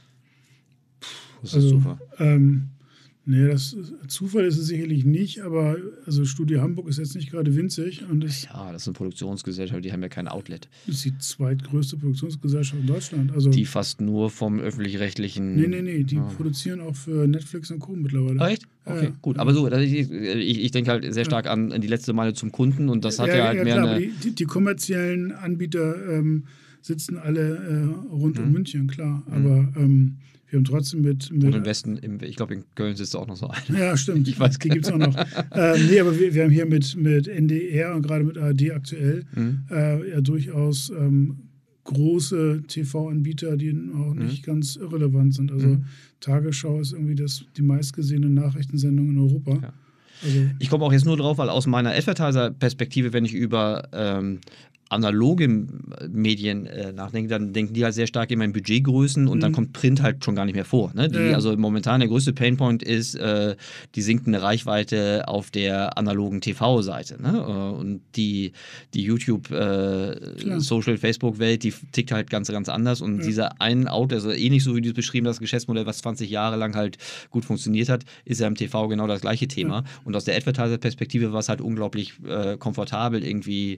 Das ist also, Zufall. Ähm, nee, das, Zufall ist es sicherlich nicht, aber also Studio Hamburg ist jetzt nicht gerade winzig. Und ist, ja, das ist eine Produktionsgesellschaft, die haben ja kein Outlet. Das ist die zweitgrößte Produktionsgesellschaft in Deutschland. Also, die fast nur vom öffentlich-rechtlichen... Nee, nee, nee, die oh. produzieren auch für Netflix und Co. mittlerweile. Echt? Okay, ja, gut. Ja. Aber so, ich, ich, ich denke halt sehr stark ja. an, an die letzte Meile zum Kunden und das hat ja, ja halt ja, mehr klar, eine... Die, die kommerziellen Anbieter ähm, sitzen alle äh, rund hm. um München, klar. Aber... Mhm. Ähm, wir haben trotzdem mit... mit und im Westen, im, ich glaube in Köln sitzt auch noch so ein. Ja, stimmt. Ich weiß, die gibt es auch noch. ähm, nee, aber wir, wir haben hier mit, mit N D R und gerade mit A R D aktuell mhm. äh, ja durchaus ähm, große T V-Anbieter, die auch nicht mhm. ganz irrelevant sind. Also mhm. Tagesschau ist irgendwie das, die meistgesehene Nachrichtensendung in Europa. Ja. Also, ich komme auch jetzt nur drauf, weil aus meiner Advertiser-Perspektive, wenn ich über... Ähm, analoge Medien äh, nachdenken, dann denken die halt sehr stark immer in Budgetgrößen und mhm. dann kommt Print halt schon gar nicht mehr vor. Ne? Die, ja. Also momentan der größte Painpoint ist äh, die sinkende Reichweite auf der analogen T V-Seite. Ne? Und die, die YouTube, äh, Social, Facebook-Welt, die tickt halt ganz, ganz anders und ja. dieser ein Out, also ähnlich so wie du es beschrieben hast, das Geschäftsmodell, was zwanzig Jahre lang halt gut funktioniert hat, ist ja im T V genau das gleiche Thema. Ja. Und aus der Advertiser-Perspektive war es halt unglaublich äh, komfortabel, irgendwie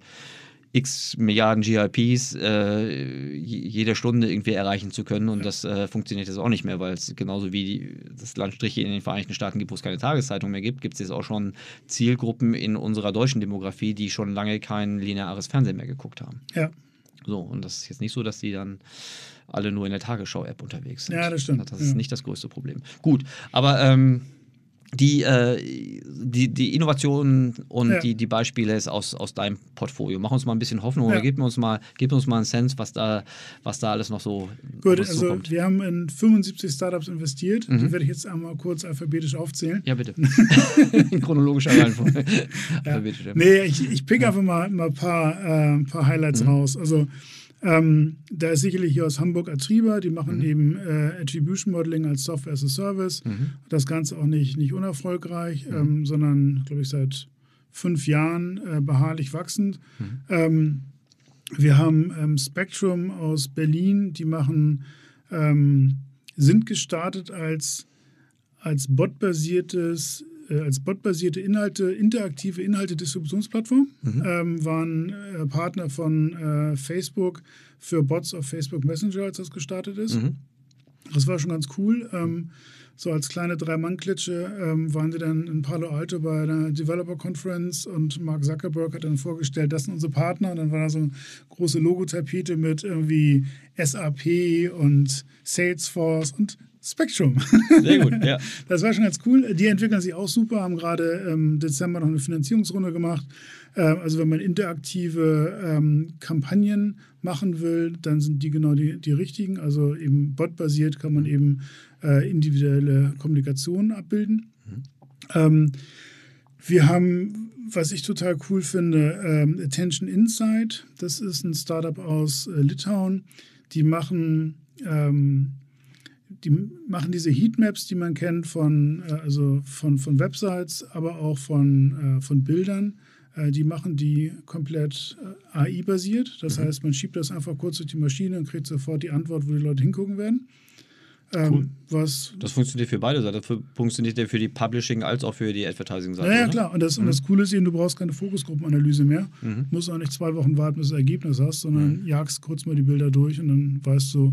x Milliarden G I Ps äh, jede Stunde irgendwie erreichen zu können und das äh, funktioniert jetzt auch nicht mehr, weil es genauso wie die, das Landstriche in den Vereinigten Staaten gibt, wo es keine Tageszeitung mehr gibt, gibt es jetzt auch schon Zielgruppen in unserer deutschen Demografie, die schon lange kein lineares Fernsehen mehr geguckt haben. Ja. So, und das ist jetzt nicht so, dass die dann alle nur in der Tagesschau-App unterwegs sind. Ja, das stimmt. Das ist ja. nicht das größte Problem. Gut, aber ähm, Die, äh, die, die Innovationen und ja. die, die Beispiele ist aus, aus deinem Portfolio. Mach uns mal ein bisschen Hoffnung ja. oder gib uns mal, gib uns mal einen Sense, was da, was da alles noch so Gut, also zukommt. Wir haben in fünfundsiebzig Startups investiert. Mhm. Die werde ich jetzt einmal kurz alphabetisch aufzählen. Ja, bitte. In chronologischer Reihenfolge. ja. Nee, ich, ich pick ja. einfach mal, mal ein paar, äh, ein paar Highlights mhm. raus. Also Ähm, da ist sicherlich hier aus Hamburg Atriba, die machen mhm. eben äh, Attribution Modeling als Software as a Service. Mhm. Das Ganze auch nicht, nicht unerfolgreich, mhm. ähm, sondern, glaube ich, seit fünf Jahren äh, beharrlich wachsend. Mhm. Ähm, wir haben ähm, Spectrum aus Berlin, die machen, ähm, sind gestartet als, als botbasiertes äh, als botbasierte Inhalte, interaktive Inhalte-Distributionsplattform, mhm. ähm, waren äh, Partner von äh, Facebook für Bots auf Facebook Messenger, als das gestartet ist. Mhm. Das war schon ganz cool. Ähm, so als kleine Drei-Mann-Klitsche ähm, waren wir dann in Palo Alto bei einer Developer-Conference und Mark Zuckerberg hat dann vorgestellt, das sind unsere Partner. Und dann war da so eine große Logotapete mit irgendwie S A P und Salesforce und Spectrum. Sehr gut, ja. Das war schon ganz cool. Die entwickeln sich auch super, haben gerade im ähm, Dezember noch eine Finanzierungsrunde gemacht. Ähm, also wenn man interaktive ähm, Kampagnen machen will, dann sind die genau die, die richtigen. Also eben botbasiert kann man eben äh, individuelle Kommunikation abbilden. Mhm. Ähm, wir haben, was ich total cool finde, ähm, Attention Insight. Das ist ein Startup aus äh, Litauen. Die machen... Ähm, Die machen diese Heatmaps, die man kennt von, äh, also von, von Websites, aber auch von, äh, von Bildern. Äh, die machen die komplett äh, A I-basiert. Das mhm. heißt, man schiebt das einfach kurz durch die Maschine und kriegt sofort die Antwort, wo die Leute hingucken werden. Ähm, cool. was das funktioniert für beide Seiten. Das funktioniert ja für die Publishing als auch für die Advertising-Seite. Ja, ja, oder? klar. Und das, mhm. und das Coole ist eben, du brauchst keine Fokusgruppenanalyse mehr. Mhm. Du musst auch nicht zwei Wochen warten, bis du das Ergebnis hast, sondern mhm. jagst kurz mal die Bilder durch und dann weißt du,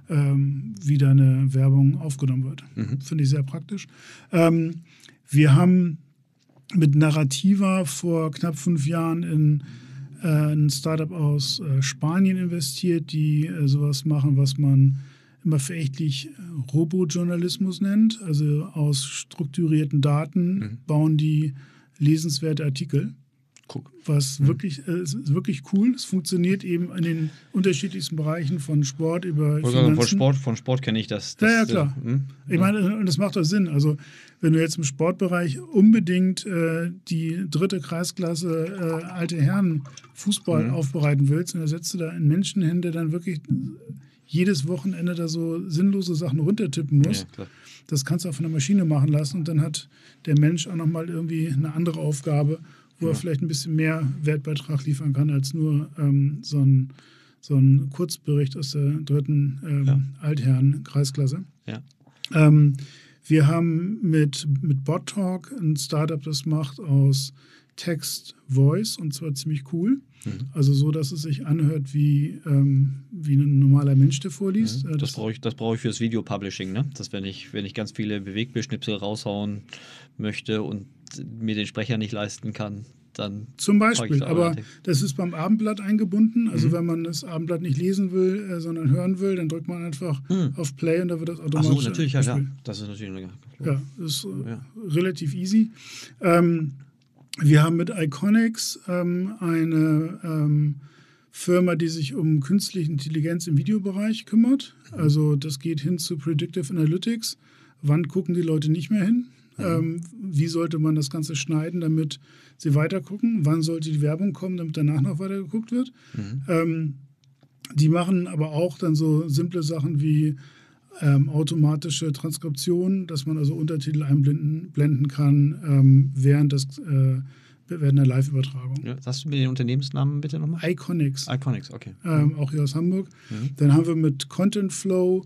Ähm, wie deine Werbung aufgenommen wird. Mhm. Finde ich sehr praktisch. Ähm, wir haben mit Narrativa vor knapp fünf Jahren in äh, ein Startup aus äh, Spanien investiert, die äh, sowas machen, was man immer verächtlich äh, Robojournalismus nennt. Also aus strukturierten Daten mhm. bauen die lesenswerte Artikel. Guck. Was mhm. wirklich, äh, ist wirklich cool. Es funktioniert eben in den unterschiedlichsten Bereichen von Sport über Finanzen. Von Sport, von Sport kenne ich das. das. Ja, ja, klar. Äh, ich meine, und das macht doch Sinn. Also wenn du jetzt im Sportbereich unbedingt äh, die dritte Kreisklasse äh, alte Herren Fußball mhm. aufbereiten willst, dann setzt du da in Menschenhände dann wirklich jedes Wochenende da so sinnlose Sachen runtertippen musst. Ja, klar. Das kannst du auch von der Maschine machen lassen und dann hat der Mensch auch nochmal irgendwie eine andere Aufgabe, wo ja. er vielleicht ein bisschen mehr Wertbeitrag liefern kann, als nur ähm, so, ein, so ein Kurzbericht aus der dritten ähm, ja. Altherren-Kreisklasse. Ja. Ähm, wir haben mit, mit BotTalk ein Startup, das macht aus Text Voice und zwar ziemlich cool. Mhm. Also so, dass es sich anhört wie, ähm, wie ein normaler Mensch, der vorliest. Mhm. Das, das brauche ich, das brauche ich fürs Video-Publishing, ne? Dass wenn ich, wenn ich ganz viele Bewegtbeschnipsel raushauen möchte und mir den Sprecher nicht leisten kann, dann zum Beispiel, aber das ist beim Abendblatt eingebunden. Also mhm. wenn man das Abendblatt nicht lesen will, äh, sondern hören will, dann drückt man einfach mhm. auf Play und da wird das automatisch. Ach so, natürlich, ja, ja. Das ist natürlich eine, ja, das ist äh, ja. relativ easy. Ähm, wir haben mit Iconics ähm, eine ähm, Firma, die sich um künstliche Intelligenz im Videobereich kümmert. Mhm. Also das geht hin zu Predictive Analytics. Wann gucken die Leute nicht mehr hin? Mhm. Ähm, wie sollte man das Ganze schneiden, damit sie weiter gucken? Wann sollte die Werbung kommen, damit danach noch weiter geguckt wird? Mhm. Ähm, die machen aber auch dann so simple Sachen wie ähm, automatische Transkription, dass man also Untertitel einblenden blenden kann ähm, während, des, äh, während der Live-Übertragung. Ja, sagst du mir den Unternehmensnamen bitte nochmal? Iconics. Iconics, okay. Ähm, auch hier aus Hamburg. Mhm. Dann haben wir mit Content Flow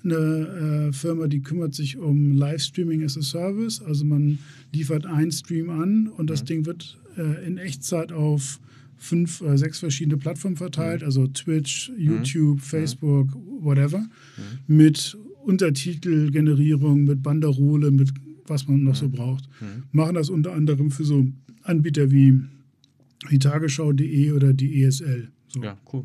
eine äh, Firma, die kümmert sich um Livestreaming as a Service. Also man liefert einen Stream an und das mhm. Ding wird äh, in Echtzeit auf fünf oder sechs verschiedene Plattformen verteilt, mhm. also Twitch, YouTube, mhm. Facebook, whatever, mhm. mit Untertitelgenerierung, mit Banderole, mit was man noch mhm. so braucht. Mhm. Machen das unter anderem für so Anbieter wie die Tagesschau punkt de oder die E S L. So. Ja, cool.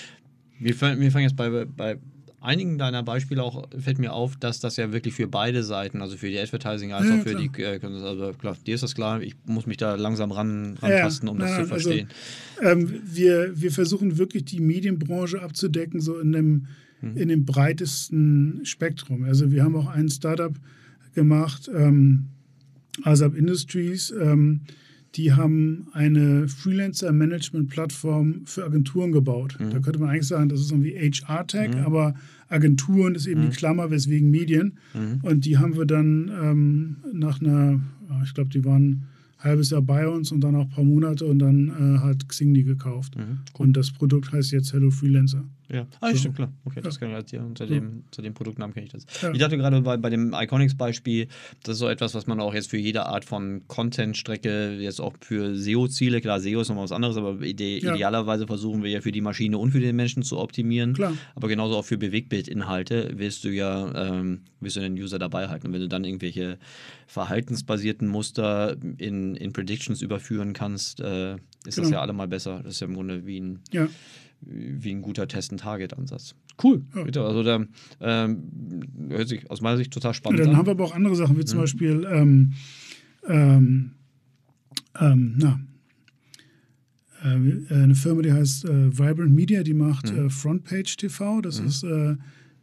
Wir fangen jetzt bei, bei einigen deiner Beispiele auch, fällt mir auf, dass das ja wirklich für beide Seiten, also für die Advertising als ja, auch für klar. die, äh, also klar, dir ist das klar, ich muss mich da langsam ran, rantasten, ja, um das na, zu verstehen. Also, ähm, wir, wir versuchen wirklich die Medienbranche abzudecken, so in dem, hm. in dem breitesten Spektrum. Also wir haben auch ein Startup gemacht, ähm, ASAP Industries, ähm, die haben eine Freelancer-Management-Plattform für Agenturen gebaut. Mhm. Da könnte man eigentlich sagen, das ist irgendwie H R-Tech, mhm. aber Agenturen ist eben mhm. die Klammer, weswegen Medien. Mhm. Und die haben wir dann ähm, nach einer, ich glaube, die waren ein halbes Jahr bei uns und dann auch ein paar Monate und dann äh, hat Xing die gekauft. Mhm. Cool. Und das Produkt heißt jetzt Hello Freelancer. Ja, ah, So. stimmt, klar. Okay, das Ja. kann ich halt hier unter So. dem, unter dem Produktnamen kenne ich das. Ja. Ich dachte gerade bei, bei dem Iconics-Beispiel, das ist so etwas, was man auch jetzt für jede Art von Content-Strecke, jetzt auch für S E O-Ziele, klar, S E O ist nochmal was anderes, aber ide Ja. idealerweise versuchen wir ja für die Maschine und für den Menschen zu optimieren. Klar. Aber genauso auch für Bewegbildinhalte willst du ja, ähm, willst du den User dabei halten. Und wenn du dann irgendwelche verhaltensbasierten Muster in, in Predictions überführen kannst, äh, ist Genau. das ja allemal besser. Das ist ja im Grunde wie ein Ja. wie ein guter Test-and-Target-Ansatz. Cool. Ja. Bitte. Also da ähm, hört sich aus meiner Sicht total Ja, spannend dann an. haben wir aber auch andere Sachen, wie zum Mhm. Beispiel, ähm, ähm, ähm, na, äh, eine Firma, die heißt äh, Vibrant Media, die macht Mhm. äh, Frontpage T V. Das Mhm. ist äh,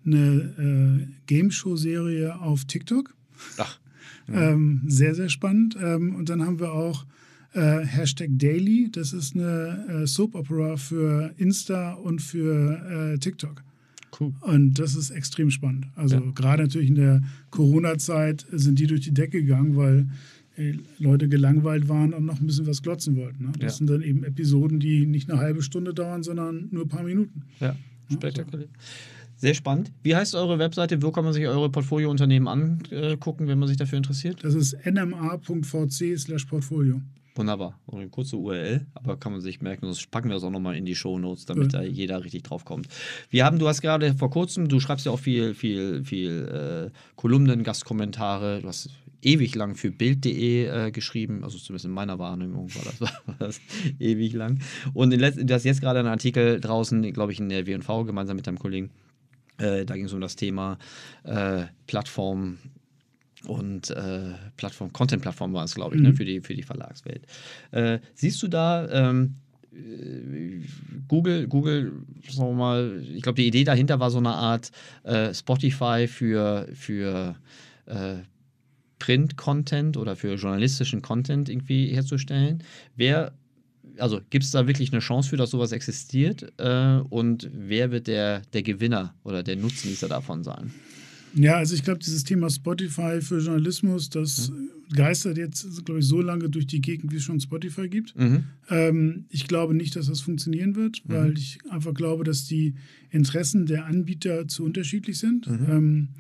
eine äh, Game-Show-Serie auf TikTok. Ach. Ähm, sehr, sehr spannend. Ähm, und dann haben wir auch äh, Hashtag Daily. Das ist eine äh, Soap-Opera für Insta und für äh, TikTok. Cool. Und das ist extrem spannend. Also Ja. gerade natürlich in der Corona-Zeit sind die durch die Decke gegangen, weil äh, Leute gelangweilt waren und noch ein bisschen was glotzen wollten. Ne? Das Ja. sind dann eben Episoden, die nicht eine halbe Stunde dauern, sondern nur ein paar Minuten. Ja, spektakulär. Sehr spannend. Wie heißt eure Webseite? Wo kann man sich eure Portfoliounternehmen angucken, wenn man sich dafür interessiert? Das ist n m a punkt v c slash portfolio. Wunderbar. Und eine kurze U R L, aber kann man sich merken, sonst packen wir das auch nochmal in die Shownotes, damit Ja. da jeder richtig drauf kommt. Wir haben, du hast gerade vor kurzem, du schreibst ja auch viel, viel, viel äh, Kolumnen, Gastkommentare, du hast ewig lang für Bild punkt de äh, geschrieben, also zumindest in meiner Wahrnehmung war das, war das ewig lang. Und in letz- du hast jetzt gerade einen Artikel draußen, glaube ich, in der W und V, gemeinsam mit deinem Kollegen, äh, da ging es um das Thema äh, Plattform und äh, Plattform, Content-Plattform war es, glaube ich, Mhm. ne, für die, für die Verlagswelt. Äh, siehst du da ähm, äh, Google, Google, sagen wir mal, ich glaube, die Idee dahinter war so eine Art äh, Spotify für, für äh, Print-Content oder für journalistischen Content irgendwie herzustellen. Wer, also gibt es da wirklich eine Chance für, dass sowas existiert? Äh, und wer wird der, der Gewinner oder der Nutznießer davon sein? Ja, also ich glaube, dieses Thema Spotify für Journalismus, das geistert jetzt, glaube ich, so lange durch die Gegend, wie es schon Spotify gibt. Mhm. Ähm, ich glaube nicht, dass das funktionieren wird, Mhm. weil ich einfach glaube, dass die Interessen der Anbieter zu unterschiedlich sind. Mhm. Ähm,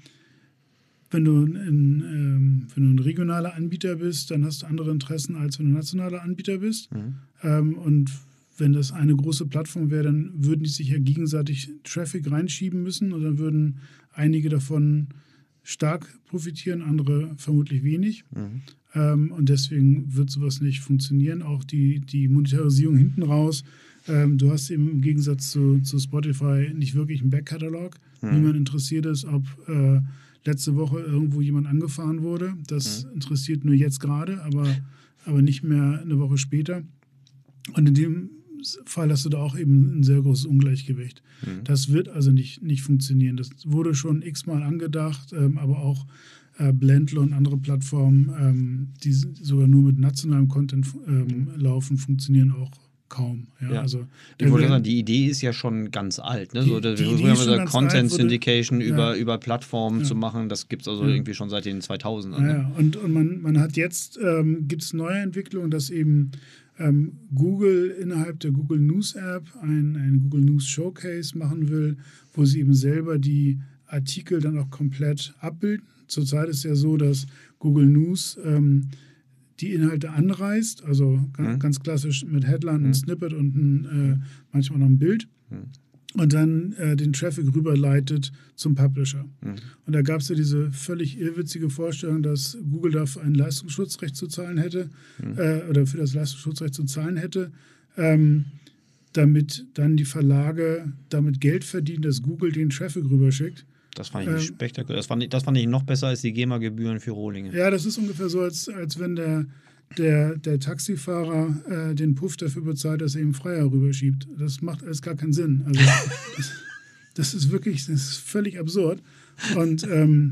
wenn du, ein, ähm, wenn du ein regionaler Anbieter bist, dann hast du andere Interessen, als wenn du ein nationaler Anbieter bist. Mhm. Ähm, und wenn das eine große Plattform wäre, dann würden die sich ja gegenseitig Traffic reinschieben müssen und dann würden einige davon stark profitieren, andere vermutlich wenig. Mhm. Ähm, und deswegen wird sowas nicht funktionieren. Auch die, die Monetarisierung hinten raus. Ähm, du hast eben im Gegensatz zu, zu Spotify nicht wirklich einen Backkatalog. Mhm. Niemand interessiert es, ob äh, letzte Woche irgendwo jemand angefahren wurde. Das Mhm. interessiert nur jetzt gerade, aber, aber nicht mehr eine Woche später. Und in dem Fall hast du da auch eben ein sehr großes Ungleichgewicht. Mhm. Das wird also nicht, nicht funktionieren. Das wurde schon x-mal angedacht, ähm, aber auch äh, Blendle und andere Plattformen, ähm, die s- sogar nur mit nationalem Content ähm, laufen, funktionieren auch kaum. Ja, Ja. Also, Ich wollte da sagen, werden- die Idee ist ja schon ganz alt. Ne? Die- so, da- die früher Idee haben ist wir schon so ganz Content alt, wurde- Syndication ja. über, über Plattformen Ja. zu machen. Das gibt es also Ja. irgendwie schon seit den zweitausendern. Ja, Ne? ja. Und, und man, man hat jetzt, ähm, gibt es neue Entwicklungen, dass eben ähm, Google innerhalb der Google News App ein, ein Google News Showcase machen will, wo sie eben selber die Artikel dann auch komplett abbilden. Zurzeit ist ja so, dass Google News ähm, die Inhalte anreißt, also ga- Mhm. ganz klassisch mit Headline Mhm. und Snippet und ein, äh, manchmal noch ein Bild. Mhm. Und dann äh, den Traffic rüberleitet zum Publisher. Mhm. Und da gab es ja diese völlig irrwitzige Vorstellung, dass Google dafür ein Leistungsschutzrecht zu zahlen hätte Mhm. äh, oder für das Leistungsschutzrecht zu zahlen hätte, ähm, damit dann die Verlage damit Geld verdienen, dass Google den Traffic rüberschickt. Das fand ich nicht Ähm, spektakulär. Das fand, ich, das fand ich noch besser als die GEMA-Gebühren für Rohlinge. Ja, das ist ungefähr so, als, als wenn der, der, der Taxifahrer äh, den Puff dafür bezahlt, dass er ihm Freier rüberschiebt. Das macht alles gar keinen Sinn. Also das, das ist wirklich, das ist völlig absurd. Und ähm,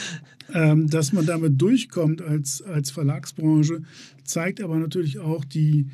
ähm, dass man damit durchkommt als, als Verlagsbranche, zeigt aber natürlich auch die,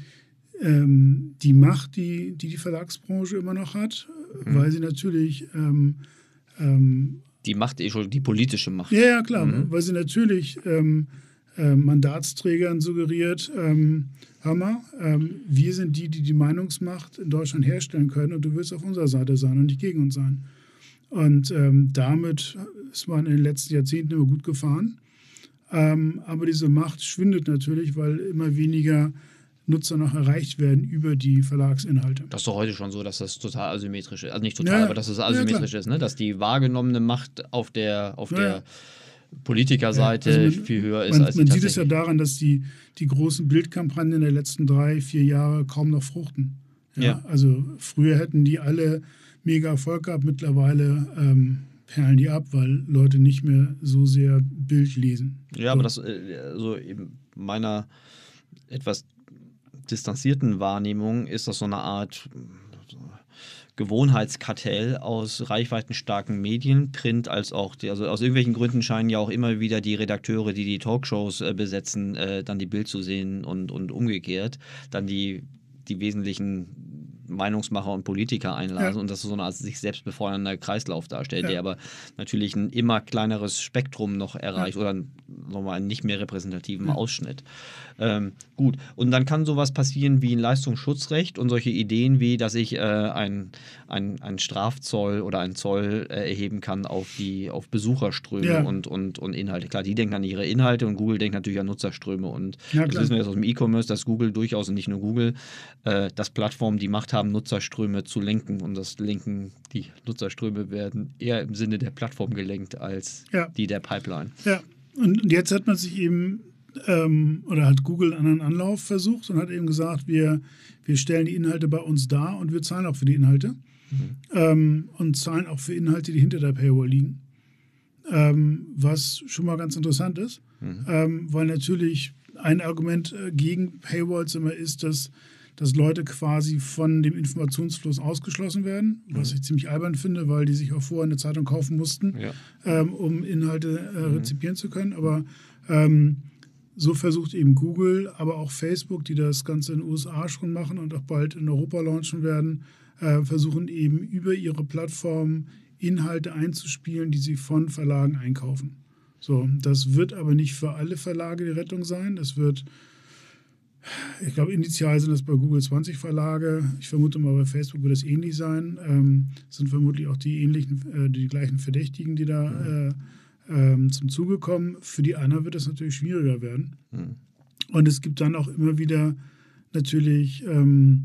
ähm, die Macht, die, die die Verlagsbranche immer noch hat, Mhm. weil sie natürlich ähm, ähm, Die Macht, eh schon, die politische Macht. ja, ja, klar, Mhm. weil sie natürlich ähm, äh, Mandatsträgern suggeriert, ähm, hör mal, ähm, wir sind die, die die Meinungsmacht in Deutschland herstellen können und du willst auf unserer Seite sein und nicht gegen uns sein. Und ähm, damit ist man in den letzten Jahrzehnten immer gut gefahren. Ähm, aber diese Macht schwindet natürlich, weil immer weniger Nutzer noch erreicht werden über die Verlagsinhalte. Das ist doch heute schon so, dass das total asymmetrisch ist. Also nicht total, Ja, aber dass es asymmetrisch ja, ist, ne? Dass die wahrgenommene Macht auf der, auf Ja, der ja. Politikerseite Ja, also man, viel höher ist man, als die man sieht es ja tatsächlich. daran, dass die, die großen Bildkampagnen der letzten drei, vier Jahre kaum noch fruchten. Ja, Ja. Also früher hätten die alle mega Erfolg gehabt, mittlerweile ähm, perlen die ab, weil Leute nicht mehr so sehr Bild lesen. Ja, aber das, äh, also in meiner etwas distanzierten Wahrnehmung ist das so eine Art Gewohnheitskartell aus reichweitenstarken Medien, Print als auch, die, also aus irgendwelchen Gründen scheinen ja auch immer wieder die Redakteure, die die Talkshows äh, besetzen, äh, dann die Bild zu sehen und, und umgekehrt, dann die, die wesentlichen Meinungsmacher und Politiker einladen Ja. und das so eine Art sich selbst befeuernder Kreislauf darstellt, Ja. der aber natürlich ein immer kleineres Spektrum noch erreicht oder einen, nochmal einen nicht mehr repräsentativen Ja. Ausschnitt. Ähm, gut, und dann kann sowas passieren wie ein Leistungsschutzrecht und solche Ideen wie, dass ich äh, ein, ein, ein Strafzoll oder einen Zoll äh, erheben kann auf die auf Besucherströme Ja. und, und, und Inhalte. Klar, die denken an ihre Inhalte und Google denkt natürlich an Nutzerströme und Ja, das klar. wissen wir jetzt aus dem E-Commerce, dass Google durchaus und nicht nur Google, äh, dass Plattformen die Macht haben, Nutzerströme zu lenken und das Lenken, die Nutzerströme werden eher im Sinne der Plattform gelenkt als Ja. die der Pipeline. Ja, und jetzt hat man sich eben, ähm, oder hat Google einen anderen Anlauf versucht und hat eben gesagt, wir, wir stellen die Inhalte bei uns dar und wir zahlen auch für die Inhalte. Mhm. Ähm, und zahlen auch für Inhalte, die hinter der Paywall liegen. Ähm, was schon mal ganz interessant ist, mhm. ähm, weil natürlich ein Argument äh, gegen Paywalls immer ist, dass dass Leute quasi von dem Informationsfluss ausgeschlossen werden, was ich ziemlich albern finde, weil die sich auch vorher eine Zeitung kaufen mussten, Ja. ähm, um Inhalte äh, rezipieren zu können. Aber ähm, so versucht eben Google, aber auch Facebook, die das Ganze in den U S A schon machen und auch bald in Europa launchen werden, äh, versuchen eben über ihre Plattform Inhalte einzuspielen, die sie von Verlagen einkaufen. So, das wird aber nicht für alle Verlage die Rettung sein. Das wird Ich glaube, initial sind das bei Google zwanzig Verlage. Ich vermute mal, bei Facebook wird es ähnlich sein. Ähm, es sind vermutlich auch die ähnlichen, äh, die gleichen Verdächtigen, die da äh, ähm, zum Zuge kommen. Für die anderen wird es natürlich schwieriger werden. Mhm. Und es gibt dann auch immer wieder natürlich ähm,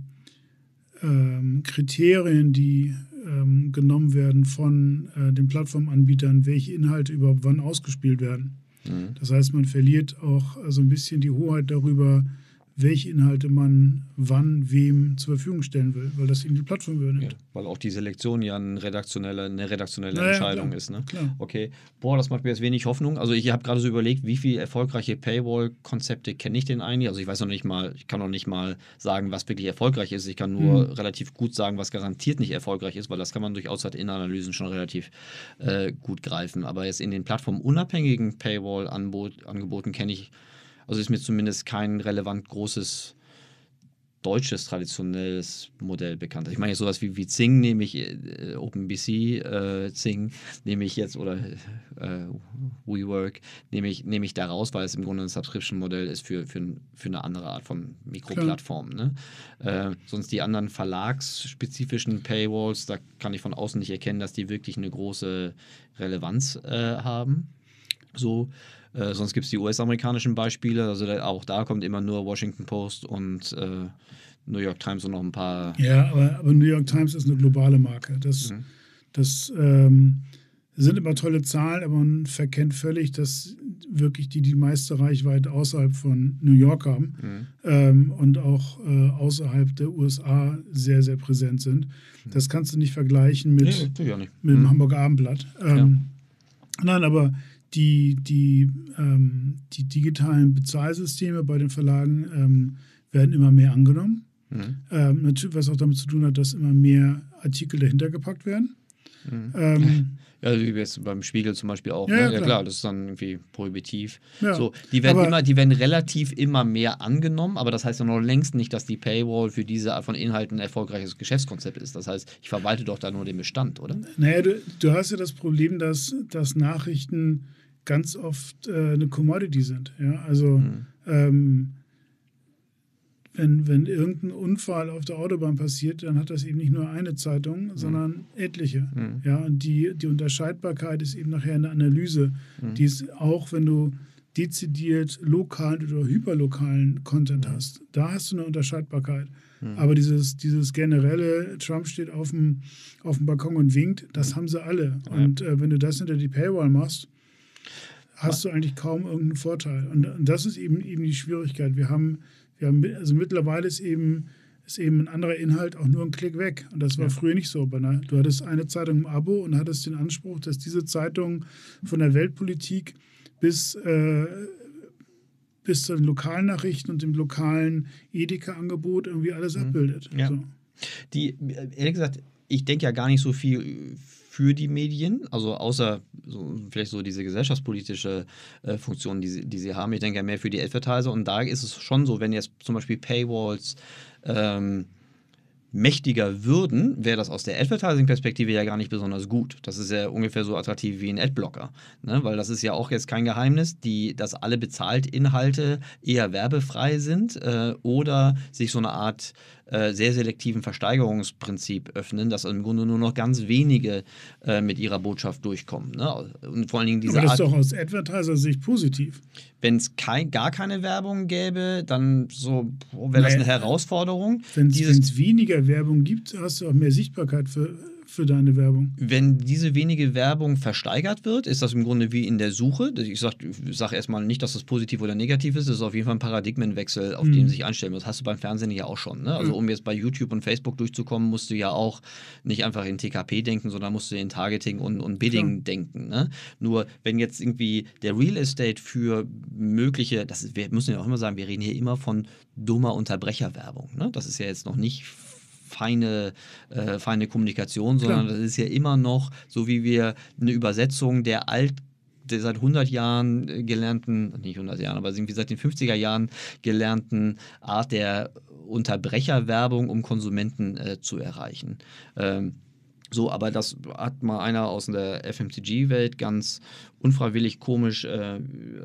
ähm, Kriterien, die ähm, genommen werden von äh, den Plattformanbietern, welche Inhalte überhaupt wann ausgespielt werden. Mhm. Das heißt, man verliert auch so ein bisschen die Hoheit darüber, welche Inhalte man wann wem zur Verfügung stellen will, weil das eben die Plattform übernimmt. Ja, weil auch die Selektion ja eine redaktionelle, eine redaktionelle naja, Entscheidung klar, ist. Ne? Klar. Okay, boah, das macht mir jetzt wenig Hoffnung. Also ich habe gerade so überlegt, wie viele erfolgreiche Paywall-Konzepte kenne ich denn eigentlich? Also ich weiß noch nicht mal, ich kann noch nicht mal sagen, was wirklich erfolgreich ist. Ich kann nur hm. relativ gut sagen, was garantiert nicht erfolgreich ist, weil das kann man durchaus halt in Analysen schon relativ äh, gut greifen. Aber jetzt in den plattformunabhängigen Paywall-Angeboten kenne ich, also ist mir zumindest kein relevant großes deutsches traditionelles Modell bekannt. Ich meine jetzt sowas wie, wie Zing nehme ich, äh, OpenBC, äh, Zing nehme ich jetzt oder äh, WeWork nehme ich, nehme ich da raus, weil es im Grunde ein Subscription-Modell ist für, für, für eine andere Art von Mikroplattform. Ne? Äh, sonst die anderen verlagsspezifischen Paywalls, da kann ich von außen nicht erkennen, dass die wirklich eine große Relevanz äh, haben. So, äh, sonst gibt es die U S-amerikanischen Beispiele, also da, auch da kommt immer nur Washington Post und äh, New York Times und noch ein paar. Ja, aber, aber New York Times ist eine globale Marke. Das, Mhm. das ähm, sind immer tolle Zahlen, aber man verkennt völlig, dass wirklich die die meiste Reichweite außerhalb von New York haben Mhm. ähm, und auch äh, außerhalb der U S A sehr, sehr präsent sind. Das kannst du nicht vergleichen mit, Nee, tue ich auch nicht. mit dem Mhm. Hamburger Abendblatt. Ähm, Nein, aber die, die, ähm, die digitalen Bezahlsysteme bei den Verlagen ähm, werden immer mehr angenommen. Mhm. Ähm, natürlich, was auch damit zu tun hat, dass immer mehr Artikel dahinter gepackt werden. Mhm. Ähm, Ja, wie jetzt beim Spiegel zum Beispiel auch. Ja, Ne? ja, Ja, klar. klar, das ist dann irgendwie prohibitiv. Ja, So, die, werden aber- immer, die werden relativ immer mehr angenommen, aber das heißt ja noch längst nicht, dass die Paywall für diese Art von Inhalten ein erfolgreiches Geschäftskonzept ist. Das heißt, ich verwalte doch da nur den Bestand, oder? Naja, du, du hast ja das Problem, dass, dass Nachrichten ganz oft äh, eine Commodity sind. Ja? Also Mhm. ähm, wenn, wenn irgendein Unfall auf der Autobahn passiert, dann hat das eben nicht nur eine Zeitung, mhm. sondern etliche. Mhm. Ja? Und die, die Unterscheidbarkeit ist eben nachher eine Analyse, mhm. die ist auch, wenn du dezidiert lokalen oder hyperlokalen Content mhm. hast, da hast du eine Unterscheidbarkeit. Mhm. Aber dieses, dieses generelle, Trump steht auf dem, auf dem Balkon und winkt, das mhm. haben sie alle. Ja. Und äh, wenn du das hinter die Paywall machst, hast du eigentlich kaum irgendeinen Vorteil. Und, und das ist eben, eben die Schwierigkeit. Wir haben, wir haben, also mittlerweile ist eben, ist eben ein anderer Inhalt auch nur ein Klick weg. Und das war ja. früher nicht so. Du hattest eine Zeitung im Abo und hattest den Anspruch, dass diese Zeitung von der Weltpolitik bis, äh, bis zu den lokalen Nachrichten und dem lokalen Edeka-Angebot irgendwie alles mhm. abbildet. Ja. So. Die, ehrlich gesagt, ich denke ja gar nicht so viel für die Medien, also außer so, vielleicht so diese gesellschaftspolitische äh, Funktion, die sie, die sie haben. Ich denke ja mehr für die Advertiser. Und da ist es schon so, wenn jetzt zum Beispiel Paywalls ähm, mächtiger würden, wäre das aus der Advertising-Perspektive ja gar nicht besonders gut. Das ist ja ungefähr so attraktiv wie ein Adblocker, ne? Weil das ist ja auch jetzt kein Geheimnis, die, dass alle Bezahlt-Inhalte eher werbefrei sind äh, oder sich so eine Art äh, sehr selektiven Versteigerungsprinzip öffnen, dass im Grunde nur noch ganz wenige äh, mit ihrer Botschaft durchkommen. Ne? Und vor allen Dingen diese Aber das Art, ist doch aus Advertiser-Sicht positiv. Wenn es kein, gar keine Werbung gäbe, dann so wäre das eine Herausforderung. Wenn es weniger Werbung gibt, hast du auch mehr Sichtbarkeit für, für deine Werbung. Wenn diese wenige Werbung versteigert wird, ist das im Grunde wie in der Suche. Ich sage sag erstmal nicht, dass das positiv oder negativ ist. Das ist auf jeden Fall ein Paradigmenwechsel, auf mhm. den man sich einstellen muss. Das hast du beim Fernsehen ja auch schon. Ne? Also mhm. um jetzt bei YouTube und Facebook durchzukommen, musst du ja auch nicht einfach in T K P denken, sondern musst du in Targeting und, und Bidding Klar. denken. Ne? Nur wenn jetzt irgendwie der Real Estate für mögliche, das ist, wir müssen ja auch immer sagen, wir reden hier immer von dummer Unterbrecherwerbung. Ne? Das ist ja jetzt noch nicht feine, äh, feine Kommunikation, sondern Klar. das ist ja immer noch, so wie wir eine Übersetzung der alt der seit hundert Jahren gelernten, nicht hundert Jahren, aber irgendwie seit den fünfziger Jahren gelernten Art der Unterbrecherwerbung, um Konsumenten äh, zu erreichen. Ähm, So, aber das hat mal einer aus der F M C G-Welt ganz unfreiwillig komisch äh,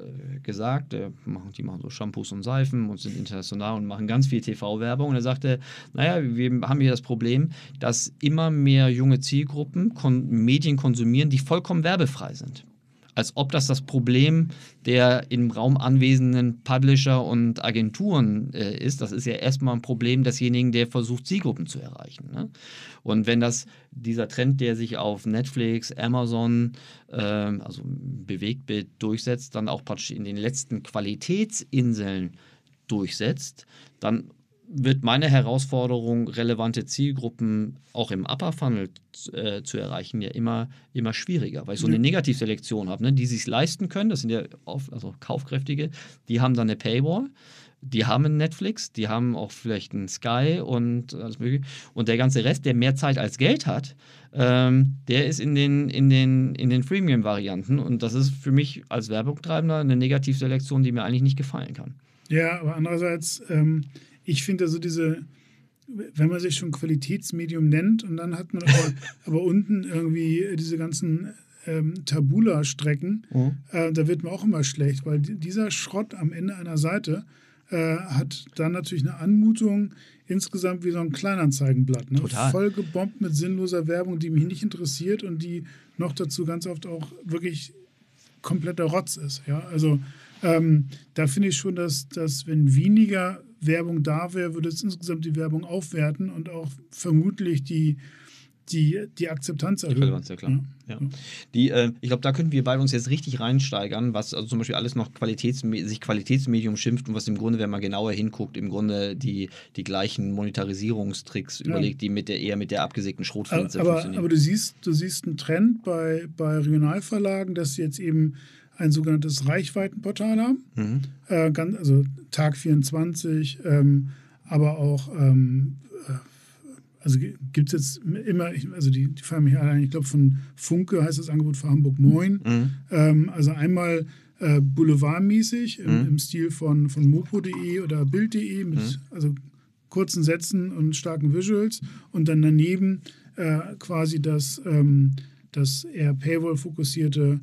gesagt. Äh, machen, die machen so Shampoos und Seifen und sind international und machen ganz viel T V-Werbung. Und er sagte, naja, wir haben hier das Problem, dass immer mehr junge Zielgruppen kon- Medien konsumieren, die vollkommen werbefrei sind. Als ob das das Problem der im Raum anwesenden Publisher und Agenturen äh, ist. Das ist ja erstmal ein Problem desjenigen, der versucht, Zielgruppen zu erreichen. Ne? Und wenn das dieser Trend, der sich auf Netflix, Amazon, ähm, also Bewegtbild durchsetzt, dann auch praktisch in den letzten Qualitätsinseln durchsetzt, dann wird meine Herausforderung, relevante Zielgruppen auch im Upper Funnel äh, zu erreichen, ja immer, immer schwieriger, weil ich so eine Negativselektion habe, ne, die sich leisten können, das sind ja oft, also kaufkräftige, die haben dann eine Paywall, die haben einen Netflix, die haben auch vielleicht einen Sky und alles mögliche. Und der ganze Rest, der mehr Zeit als Geld hat, ähm, der ist in den, in den, in den Freemium-Varianten. Und das ist für mich als Werbungtreibender eine Negativselektion, die mir eigentlich nicht gefallen kann. Ja, aber andererseits, ähm, ich finde also diese, wenn man sich schon Qualitätsmedium nennt und dann hat man aber, aber unten irgendwie diese ganzen ähm, Tabula-Strecken, mhm. äh, da wird man auch immer schlecht, weil dieser Schrott am Ende einer Seite äh, hat dann natürlich eine Anmutung insgesamt wie so ein Kleinanzeigenblatt. Ne? Total. Voll gebombt mit sinnloser Werbung, die mich nicht interessiert und die noch dazu ganz oft auch wirklich kompletter Rotz ist. Ja? Also ähm, da finde ich schon, dass, dass wenn weniger Werbung da wäre, würde es insgesamt die Werbung aufwerten und auch vermutlich die, die, die Akzeptanz erhöhen. Die Relevanz, ja klar. Ja. Ja. Die, äh, ich glaube, da könnten wir beide uns jetzt richtig reinsteigern, was also zum Beispiel alles noch Qualitätsme- sich Qualitätsmedium schimpft und was im Grunde, wenn man genauer hinguckt, im Grunde die, die gleichen Monetarisierungstricks ja. überlegt, die mit der, eher mit der abgesägten Schrotflinte aber, funktionieren. Aber du siehst, du siehst einen Trend bei, bei Regionalverlagen, dass sie jetzt eben ein sogenanntes Reichweitenportal haben, mhm. äh, ganz, also Tag vierundzwanzig, ähm, aber auch, ähm, äh, also gibt es jetzt immer, also die, die fallen mich alle ein, ich glaube von Funke heißt das Angebot für Hamburg Moin, mhm. ähm, also einmal äh, boulevardmäßig im, mhm. im Stil von, von mopo punkt de oder bild punkt de mit mhm. also kurzen Sätzen und starken Visuals und dann daneben äh, quasi das, ähm, das eher Paywall-fokussierte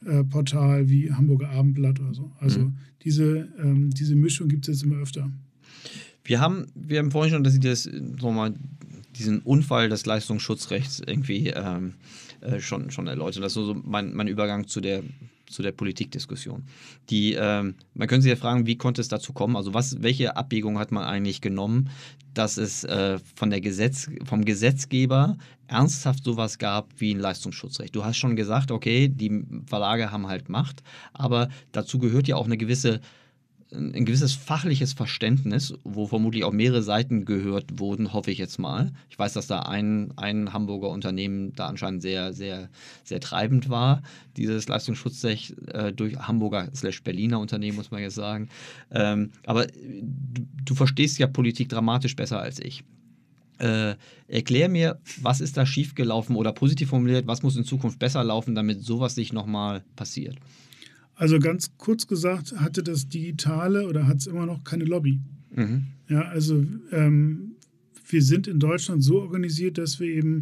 äh, Portal wie Hamburger Abendblatt oder so. Also mhm. diese, ähm, diese Mischung gibt es jetzt immer öfter. Wir haben, wir haben vorhin schon, dass Sie das, sagen wir mal, diesen Unfall des Leistungsschutzrechts irgendwie ähm, äh, schon, schon erläutern. Das ist so mein, mein Übergang zu der, zu der Politikdiskussion. Die, ähm, man könnte sich ja fragen, wie konnte es dazu kommen? Also was, welche Abwägung hat man eigentlich genommen, dass es äh, von der Gesetz, vom Gesetzgeber ernsthaft sowas gab wie ein Leistungsschutzrecht? Du hast schon gesagt, okay, die Verlage haben halt Macht, aber dazu gehört ja auch eine gewisse ein gewisses fachliches Verständnis, wo vermutlich auch mehrere Seiten gehört wurden, hoffe ich jetzt mal. Ich weiß, dass da ein, ein Hamburger Unternehmen da anscheinend sehr, sehr, sehr treibend war, dieses Leistungsschutzrecht äh, durch Hamburger slash Berliner Unternehmen, muss man jetzt sagen. Ähm, aber du, du verstehst ja Politik dramatisch besser als ich. Äh, erklär mir, was ist da schiefgelaufen oder positiv formuliert, was muss in Zukunft besser laufen, damit sowas nicht nochmal passiert? Also ganz kurz gesagt, hatte das Digitale oder hat es immer noch keine Lobby. Mhm. Ja, also ähm, wir sind in Deutschland so organisiert, dass wir eben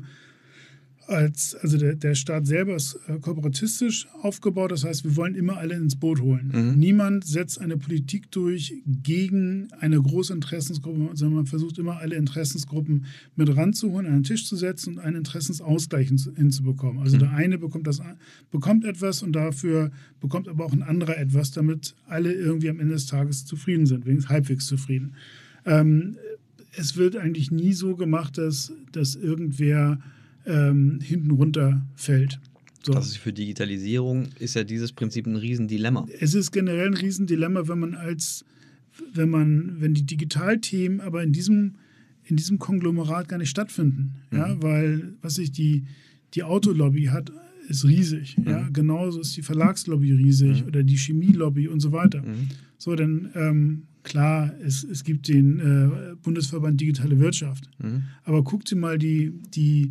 als, also der, der Staat selber ist äh, kooperatistisch aufgebaut. Das heißt, wir wollen immer alle ins Boot holen. Mhm. Niemand setzt eine Politik durch gegen eine große Interessensgruppe, sondern man versucht immer, alle Interessensgruppen mit ranzuholen, an den Tisch zu setzen und einen Interessensausgleich hinzubekommen. Also mhm. der eine bekommt, das, bekommt etwas und dafür bekommt aber auch ein anderer etwas, damit alle irgendwie am Ende des Tages zufrieden sind, wenigstens halbwegs zufrieden. Ähm, es wird eigentlich nie so gemacht, dass, dass irgendwer Ähm, hinten runterfällt. So. Das ist für Digitalisierung ist ja dieses Prinzip ein Riesendilemma. Es ist generell ein Riesendilemma, wenn man als, wenn man, wenn die Digitalthemen aber in diesem, in diesem Konglomerat gar nicht stattfinden. Mhm. Ja, weil, was ich die, die Autolobby hat, ist riesig. Mhm. Ja, genauso ist die Verlagslobby riesig mhm. oder die Chemielobby und so weiter. Mhm. So, denn ähm, klar, es, es gibt den äh, Bundesverband Digitale Wirtschaft. Mhm. Aber guck dir mal die, die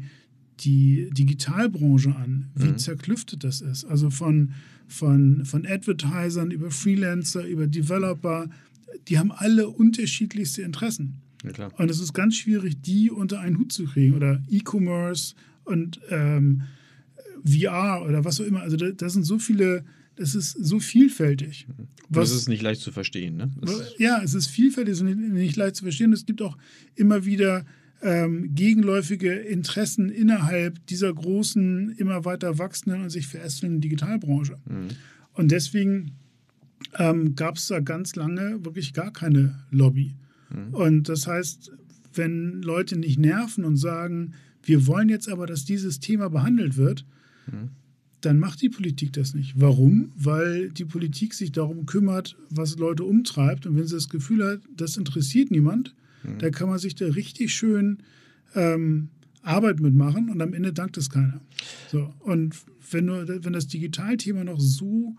die Digitalbranche an, wie mhm. zerklüftet das ist. Also von, von, von Advertisern über Freelancer, über Developer, die haben alle unterschiedlichste Interessen. Ja, klar. Und es ist ganz schwierig, die unter einen Hut zu kriegen. Oder E-Commerce und ähm, V R oder was auch immer. Also da, das sind so viele, das ist so vielfältig. Was, das ist nicht leicht zu verstehen, ne? Das ja, es ist vielfältig, es ist nicht, nicht leicht zu verstehen. Es gibt auch immer wieder Ähm, gegenläufige Interessen innerhalb dieser großen, immer weiter wachsenden und sich verästelnden Digitalbranche. Mhm. Und deswegen ähm, gab es da ganz lange wirklich gar keine Lobby. Mhm. Und das heißt, wenn Leute nicht nerven und sagen, wir wollen jetzt aber, dass dieses Thema behandelt wird, mhm. dann macht die Politik das nicht. Warum? Weil die Politik sich darum kümmert, was Leute umtreibt. Und wenn sie das Gefühl hat, das interessiert niemand, da kann man sich da richtig schön ähm, Arbeit mitmachen und am Ende dankt es keiner. So. Und wenn, du, wenn das Digitalthema noch so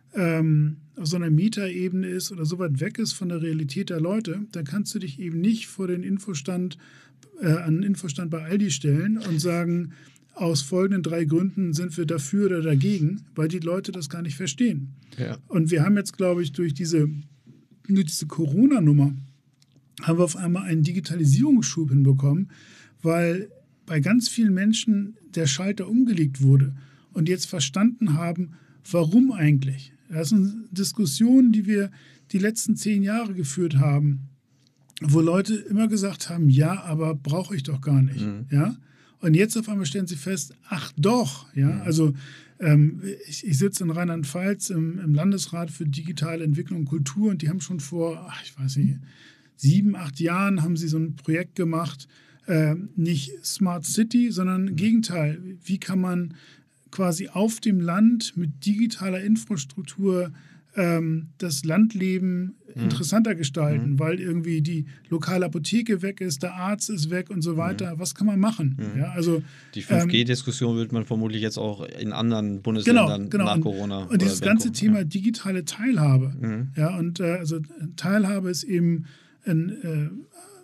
ähm, auf so einer Metaebene ist oder so weit weg ist von der Realität der Leute, dann kannst du dich eben nicht vor den Infostand, äh, an den Infostand bei Aldi stellen und sagen, aus folgenden drei Gründen sind wir dafür oder dagegen, weil die Leute das gar nicht verstehen. Ja. Und wir haben jetzt, glaube ich, durch diese, durch diese Corona-Nummer haben wir auf einmal einen Digitalisierungsschub hinbekommen, weil bei ganz vielen Menschen der Schalter umgelegt wurde und jetzt verstanden haben, warum eigentlich. Das sind Diskussionen, die wir die letzten zehn Jahre geführt haben, wo Leute immer gesagt haben, ja, aber brauche ich doch gar nicht. Mhm. Ja? Und jetzt auf einmal stellen sie fest, ach doch. Ja? Mhm. Also ähm, ich, ich sitze in Rheinland-Pfalz im, im Landesrat für digitale Entwicklung und Kultur und die haben schon vor, ach, ich weiß nicht, sieben, acht Jahren haben sie so ein Projekt gemacht, äh, nicht Smart City, sondern im Gegenteil. Wie kann man quasi auf dem Land mit digitaler Infrastruktur ähm, das Landleben mhm. interessanter gestalten, mhm. weil irgendwie die lokale Apotheke weg ist, der Arzt ist weg und so weiter. Mhm. Was kann man machen? Mhm. Ja, also, die fünf G-Diskussion ähm, wird man vermutlich jetzt auch in anderen Bundesländern genau, genau. nach Corona. Und, und dieses ganze Thema ja. digitale Teilhabe. Mhm. Ja, und äh, also Teilhabe ist eben ein äh,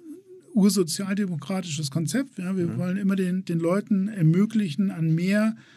ursozialdemokratisches Konzept. Ja. Wir mhm. wollen immer den, den Leuten ermöglichen, an mehr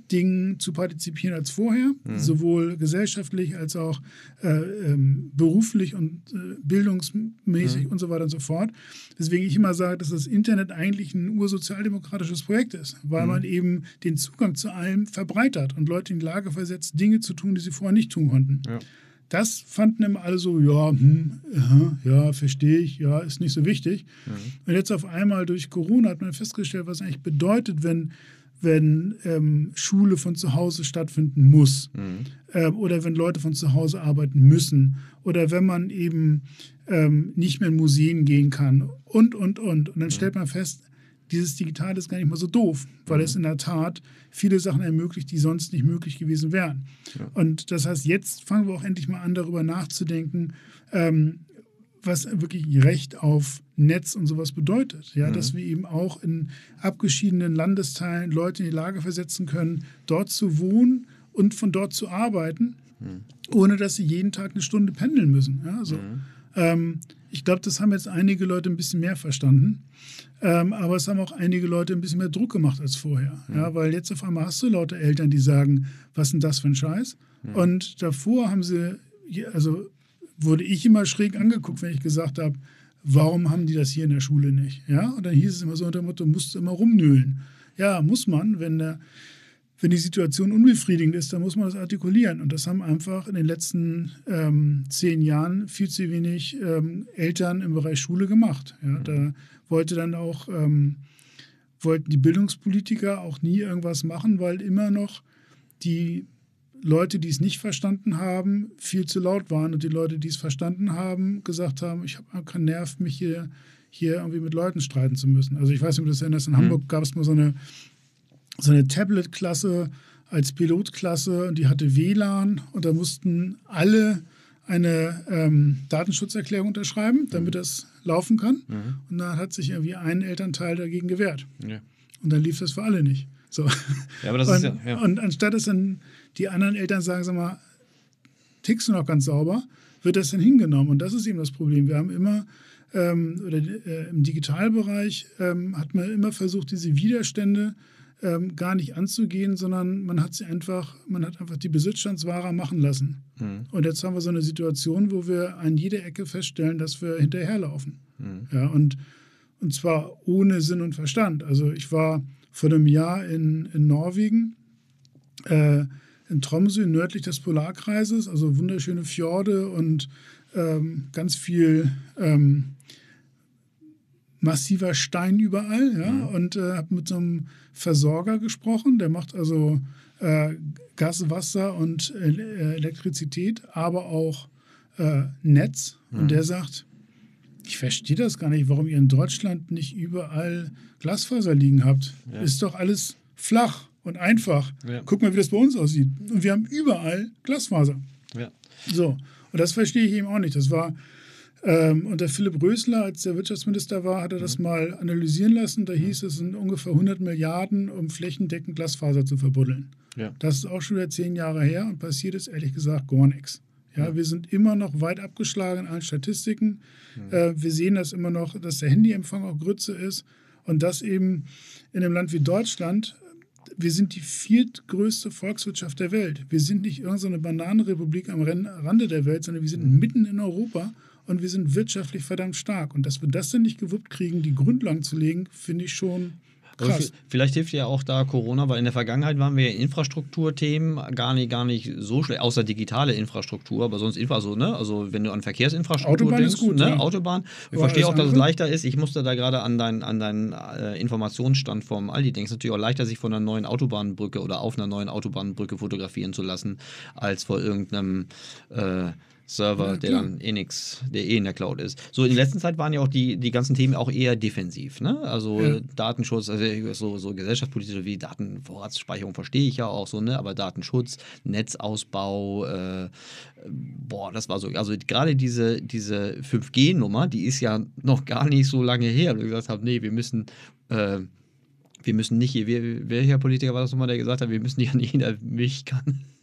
Dingen zu partizipieren als vorher, Mhm. sowohl gesellschaftlich als auch äh, ähm, beruflich und äh, bildungsmäßig Mhm. und so weiter und so fort. Deswegen ich immer sage, dass das Internet eigentlich ein ursozialdemokratisches Projekt ist, weil Mhm. man eben den Zugang zu allem verbreitert und Leute in die Lage versetzt, Dinge zu tun, die sie vorher nicht tun konnten. Ja. Das fanden immer alle so, ja, hm, ja, ja, verstehe ich, ja, ist nicht so wichtig. Mhm. Und jetzt auf einmal durch Corona hat man festgestellt, was eigentlich bedeutet, wenn, wenn ähm, Schule von zu Hause stattfinden muss. Mhm. Ähm, oder wenn Leute von zu Hause arbeiten müssen. Oder wenn man eben ähm, nicht mehr in Museen gehen kann. Und, und, und. Und dann stellt man fest, dieses Digitale ist gar nicht mal so doof, weil Mhm. es in der Tat viele Sachen ermöglicht, die sonst nicht möglich gewesen wären. Ja. Und das heißt, jetzt fangen wir auch endlich mal an, darüber nachzudenken, ähm, was wirklich Recht auf Netz und sowas bedeutet. Ja, Mhm. dass wir eben auch in abgeschiedenen Landesteilen Leute in die Lage versetzen können, dort zu wohnen und von dort zu arbeiten, Mhm. ohne dass sie jeden Tag eine Stunde pendeln müssen. Ja, so. Mhm. ähm, ich glaube, das haben jetzt einige Leute ein bisschen mehr verstanden. Ähm, aber es haben auch einige Leute ein bisschen mehr Druck gemacht als vorher. Mhm. Ja, weil jetzt auf einmal hast du lauter Eltern, die sagen, was ist denn das für ein Scheiß? Mhm. Und davor haben sie, also wurde ich immer schräg angeguckt, wenn ich gesagt habe, warum haben die das hier in der Schule nicht? Ja, und dann hieß es immer so unter dem Motto, musst du immer rumnöhlen. Ja, muss man, wenn der Wenn die Situation unbefriedigend ist, dann muss man das artikulieren. Und das haben einfach in den letzten ähm, zehn Jahren viel zu wenig ähm, Eltern im Bereich Schule gemacht. Ja, Mhm. Da wollte dann auch, ähm, wollten die Bildungspolitiker auch nie irgendwas machen, weil immer noch die Leute, die es nicht verstanden haben, viel zu laut waren. Und die Leute, die es verstanden haben, gesagt haben, ich habe keinen Nerv, mich hier, hier irgendwie mit Leuten streiten zu müssen. Also ich weiß nicht, ob du das erinnerst, in Mhm. Hamburg gab es mal so eine so eine Tablet-Klasse als Pilotklasse und die hatte W L A N und da mussten alle eine ähm, Datenschutzerklärung unterschreiben, damit das laufen kann. Mhm. Und dann hat sich irgendwie ein Elternteil dagegen gewehrt. Ja. Und dann lief das für alle nicht. So. Ja, aber das und, ist ja, ja. und anstatt dass dann die anderen Eltern sagen, sag mal, tickst du noch ganz sauber, wird das dann hingenommen. Und das ist eben das Problem. Wir haben immer, ähm, oder äh, im Digitalbereich ähm, hat man immer versucht, diese Widerstände ähm, gar nicht anzugehen, sondern man hat sie einfach, man hat einfach die Besitzstandswahrer machen lassen. Mhm. Und jetzt haben wir so eine Situation, wo wir an jeder Ecke feststellen, dass wir hinterherlaufen. Mhm. Ja, und, und zwar ohne Sinn und Verstand. Also ich war vor einem Jahr in, in Norwegen, äh, in Tromsø, nördlich des Polarkreises, also wunderschöne Fjorde und ähm, ganz viel ähm, massiver Stein überall. Ja? Mhm. Und äh, habe mit so einem Versorger gesprochen, der macht also äh, Gas, Wasser und äh, Elektrizität, aber auch äh, Netz. Mhm. Und der sagt, ich verstehe das gar nicht, warum ihr in Deutschland nicht überall Glasfaser liegen habt. Ja. Ist doch alles flach und einfach. Ja. Guck mal, wie das bei uns aussieht. Und wir haben überall Glasfaser. Ja. So, und das verstehe ich eben auch nicht. Das war ähm, unter Philipp Rösler, als der Wirtschaftsminister war, hat er das mal analysieren lassen. Da hieß es, es sind ungefähr hundert Milliarden, um flächendeckend Glasfaser zu verbuddeln. Ja. Das ist auch schon wieder zehn Jahre her und passiert ist ehrlich gesagt gar nichts. Ja, Ja. wir sind immer noch weit abgeschlagen in allen Statistiken. Mhm. Äh, wir sehen das immer noch, dass der Handyempfang auch Grütze ist und das eben in einem Land wie Deutschland. Wir sind die viertgrößte Volkswirtschaft der Welt. Wir sind nicht irgendeine Bananenrepublik am Ren- Rande der Welt, sondern wir sind Mhm. mitten in Europa und wir sind wirtschaftlich verdammt stark. Und dass wir das dann nicht gewuppt kriegen, die Grundlagen zu legen, finde ich schon Aber krass. vi- Vielleicht hilft ja auch da Corona, weil in der Vergangenheit waren wir in Infrastrukturthemen gar nicht, gar nicht so schlecht, außer digitale Infrastruktur, aber sonst Infra so, ne? Also wenn du an Verkehrsinfrastruktur Autobahn ist denkst, gut, ne? ja. Autobahn. Ich Aber verstehe alles auch, dass es andere? leichter ist. Ich musste da gerade an deinen an deinen äh, Informationsstand vom Aldi denken. Es ist natürlich auch leichter, sich von einer neuen Autobahnbrücke oder auf einer neuen Autobahnbrücke fotografieren zu lassen, als vor irgendeinem äh, Server, Ja, der klar. dann eh nix, der eh in der Cloud ist. So in letzter Zeit waren ja auch die, die ganzen Themen auch eher defensiv, ne? Also Ja. Datenschutz, also so, so gesellschaftspolitische wie Datenvorratsspeicherung verstehe ich ja auch so, ne? Aber Datenschutz, Netzausbau, äh, boah, das war so, also gerade diese, diese fünf G Nummer, die ist ja noch gar nicht so lange her, wo ich gesagt habe, nee, wir müssen, äh, wir müssen nicht hier, wer, welcher Politiker war das nochmal, der gesagt hat, wir müssen hier an jeder Milchkanne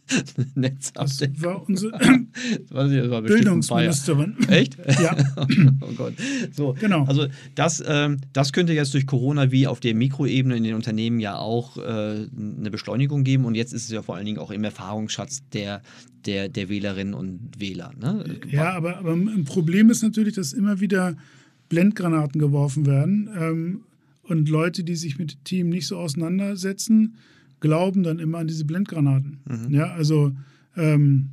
Netzupdate. Das war unsere das war, das war Bildungsministerin. Echt? Ja. Oh Gott. So, Genau. Also das, ähm, das könnte jetzt durch Corona wie auf der Mikroebene in den Unternehmen ja auch äh, eine Beschleunigung geben. Und jetzt ist es ja vor allen Dingen auch im Erfahrungsschatz der, der, der Wählerinnen und Wähler. Ne? Ja, aber, aber ein Problem ist natürlich, dass immer wieder Blendgranaten geworfen werden. Ähm, und Leute, die sich mit dem Team nicht so auseinandersetzen, glauben dann immer an diese Blendgranaten. Mhm. Ja, also ähm,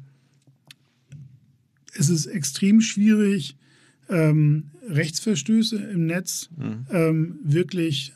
es ist extrem schwierig, ähm, Rechtsverstöße im Netz mhm. ähm, wirklich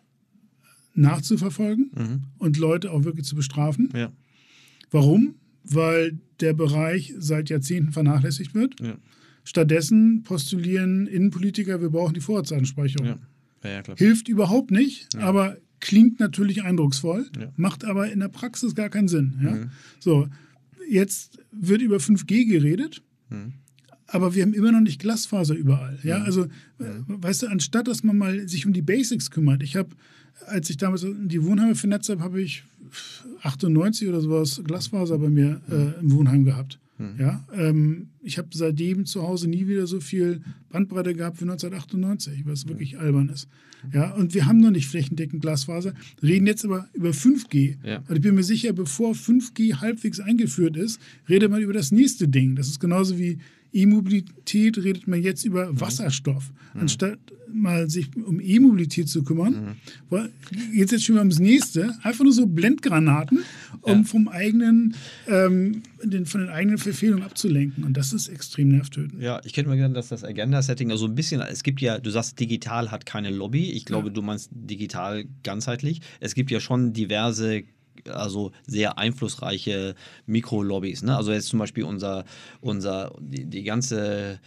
nachzuverfolgen mhm. und Leute auch wirklich zu bestrafen. Ja. Warum? Weil der Bereich seit Jahrzehnten vernachlässigt wird. Ja. Stattdessen postulieren Innenpolitiker, wir brauchen die Vorratsanspeicherung. Ja. Ja, ja, klar. Hilft überhaupt nicht, ja. aber klingt natürlich eindrucksvoll, ja. macht aber in der Praxis gar keinen Sinn. Ja? Mhm. So, jetzt wird über fünf G geredet, mhm. aber wir haben immer noch nicht Glasfaser überall. Ja? Also, mhm. weißt du, anstatt dass man mal sich um die Basics kümmert, ich habe, als ich damals die Wohnheime vernetzt habe, habe ich achtundneunzig oder sowas Glasfaser bei mir äh, im Wohnheim gehabt. Mhm. Ja, ähm, ich habe seitdem zu Hause nie wieder so viel Bandbreite gehabt wie neunzehnhundertachtundneunzig, was wirklich mhm. albern ist. Ja, und wir haben noch nicht flächendeckend Glasfaser, reden jetzt aber über fünf G. Ja. Und ich bin mir sicher, bevor fünf G halbwegs eingeführt ist, redet man über das nächste Ding. Das ist genauso wie E-Mobilität, redet man jetzt über mhm. Wasserstoff. Mhm. Anstatt mal sich um E-Mobilität zu kümmern, mhm. geht es jetzt schon mal ums Nächste. Einfach nur so Blendgranaten, um ja. vom eigenen, ähm, den, von den eigenen Verfehlungen abzulenken. Und das ist extrem nervtötend. Ja, ich könnte mir gerne, dass das Agenda-Setting, also ein bisschen, es gibt ja, du sagst, digital hat keine Lobby. Ich glaube, ja. du meinst digital ganzheitlich. Es gibt ja schon diverse, also sehr einflussreiche Mikrolobbys. Ne? Also jetzt zum Beispiel unser, unser die, die ganze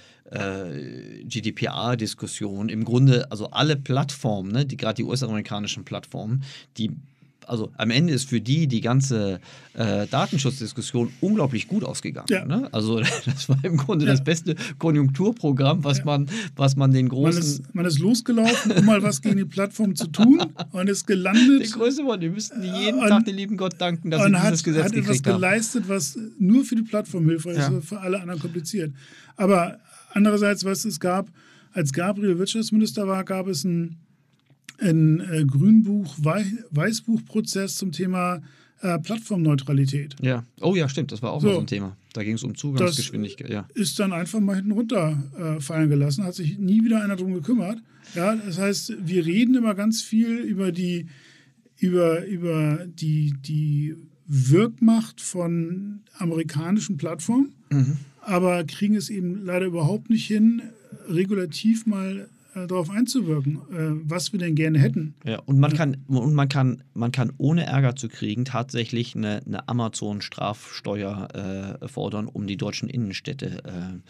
äh, G D P R-Diskussion, im Grunde, also alle Plattformen, ne, die gerade die U S-amerikanischen Plattformen, die also am Ende ist für die die ganze äh, Datenschutzdiskussion unglaublich gut ausgegangen. Ja. Ne? Also das war im Grunde ja. das beste Konjunkturprogramm, was, ja. man, was man den großen... Man ist, man ist losgelaufen, um mal was gegen die Plattform zu tun und ist gelandet. Der größte Wort, die müssten jeden und, Tag dem lieben Gott danken, dass sie dieses hat, Gesetz hat gekriegt etwas haben. geleistet, was nur für die Plattform hilfreich ist, ja. für alle anderen kompliziert. Aber andererseits, was es gab, als Gabriel Wirtschaftsminister war, gab es ein ein äh, Grünbuch, Wei Weißbuchprozess zum Thema äh, Plattformneutralität. Ja, oh ja, stimmt, das war auch so, mal so ein Thema. Da ging es um Zugangsgeschwindigkeit. Ja. Ist dann einfach mal hinten runterfallen äh, gelassen, hat sich nie wieder einer drum gekümmert. Ja, das heißt, wir reden immer ganz viel über die, über, über die, die Wirkmacht von amerikanischen Plattformen, mhm. aber kriegen es eben leider überhaupt nicht hin, regulativ mal darauf einzuwirken, was wir denn gerne hätten. Ja, und man kann, und man kann, man kann ohne Ärger zu kriegen tatsächlich eine, eine Amazon-Strafsteuer äh, fordern, um die deutschen Innenstädte.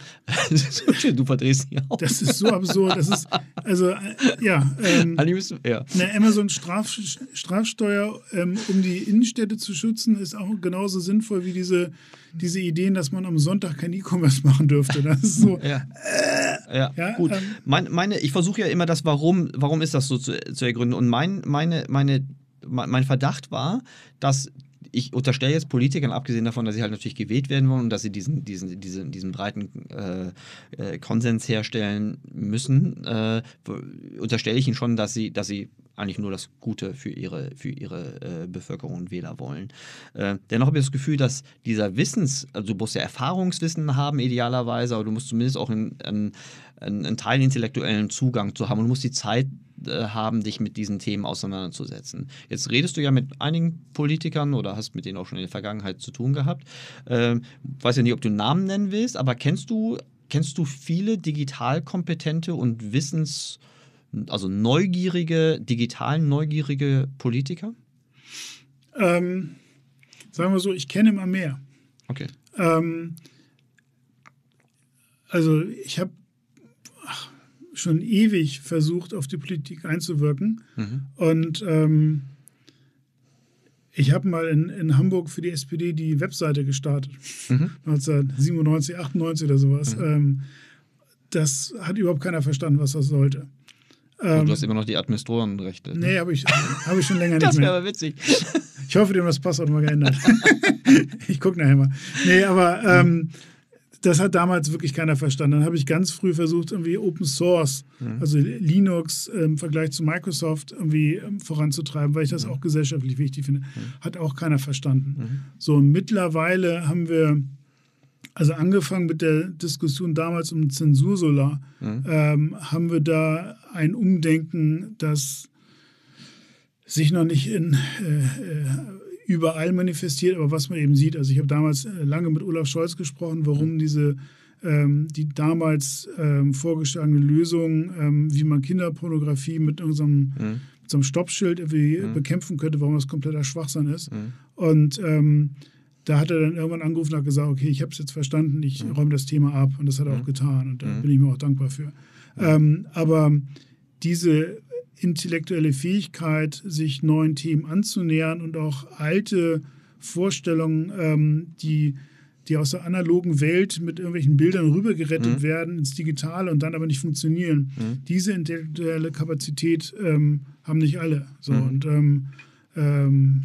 Äh, du verdrehst dich auch. Das ist so absurd. Das ist, also, äh, ja, ähm, ja. Eine Amazon-Strafsteuer, ähm, um die Innenstädte zu schützen, ist auch genauso sinnvoll wie diese, diese Ideen, dass man am Sonntag kein E-Commerce machen dürfte. Das ist so. Ja, äh, ja, ja gut. Ähm, meine, meine, ich versuche ja immer das, warum, warum ist das so zu, zu ergründen. Und mein, meine, meine, mein Verdacht war, dass ich unterstelle jetzt Politikern, abgesehen davon, dass sie halt natürlich gewählt werden wollen und dass sie diesen, diesen, diesen, diesen breiten äh, äh, Konsens herstellen müssen, äh, unterstelle ich ihnen schon, dass sie, dass sie eigentlich nur das Gute für ihre, für ihre äh, Bevölkerung und Wähler wollen. Äh, dennoch habe ich das Gefühl, dass dieser Wissens, also du musst ja Erfahrungswissen haben idealerweise, aber du musst zumindest auch einen, einen, einen Teil intellektuellen Zugang zu haben und du musst die Zeit haben, dich mit diesen Themen auseinanderzusetzen. Jetzt redest du ja mit einigen Politikern oder hast mit denen auch schon in der Vergangenheit zu tun gehabt. Ähm, weiß ja nicht, ob du Namen nennen willst, aber kennst du, kennst du viele digital kompetente und wissens-, also neugierige, digital neugierige Politiker? Ähm, sagen wir so, ich kenne immer mehr. Okay. Ähm, also ich habe schon ewig versucht, auf die Politik einzuwirken. Mhm. Und ähm, ich habe mal in, in Hamburg für die S P D die Webseite gestartet. Mhm. neunzehnhundertsiebenundneunzig, achtundneunzig oder sowas. Mhm. Ähm, das hat überhaupt keiner verstanden, was das sollte. Ähm, du hast immer noch die Administratorenrechte. Nee, habe ich, hab ich schon länger nicht das mehr. Das wäre aber witzig. Ich hoffe, die haben das Passwort mal geändert. Ich gucke nachher mal. Nee, aber ähm, das hat damals wirklich keiner verstanden. Dann habe ich ganz früh versucht, irgendwie Open Source, mhm. also Linux im Vergleich zu Microsoft irgendwie ähm, voranzutreiben, weil ich das mhm. auch gesellschaftlich wichtig finde. Mhm. Hat auch keiner verstanden. Mhm. So, mittlerweile haben wir Also angefangen mit der Diskussion damals um Zensursolar, mhm. ähm, haben wir da ein Umdenken, das sich noch nicht in, äh, überall manifestiert, aber was man eben sieht. Also ich habe damals lange mit Olaf Scholz gesprochen, warum mhm. diese ähm, die damals ähm, vorgeschlagene Lösung, ähm, wie man Kinderpornografie mit irgendeinem mhm. mit so einem Stoppschild irgendwie mhm. bekämpfen könnte, warum das kompletter Schwachsinn ist. Mhm. Und ähm, da hat er dann irgendwann angerufen und hat gesagt, okay, ich habe es jetzt verstanden, ich mhm. räume das Thema ab. Und das hat er mhm. auch getan. Und da mhm. bin ich mir auch dankbar für. Mhm. Ähm, aber diese intellektuelle Fähigkeit, sich neuen Themen anzunähern und auch alte Vorstellungen, ähm, die, die aus der analogen Welt mit irgendwelchen Bildern rübergerettet mhm. werden ins Digitale und dann aber nicht funktionieren. Mhm. Diese intellektuelle Kapazität ähm, haben nicht alle. So, mhm. und ähm, ähm,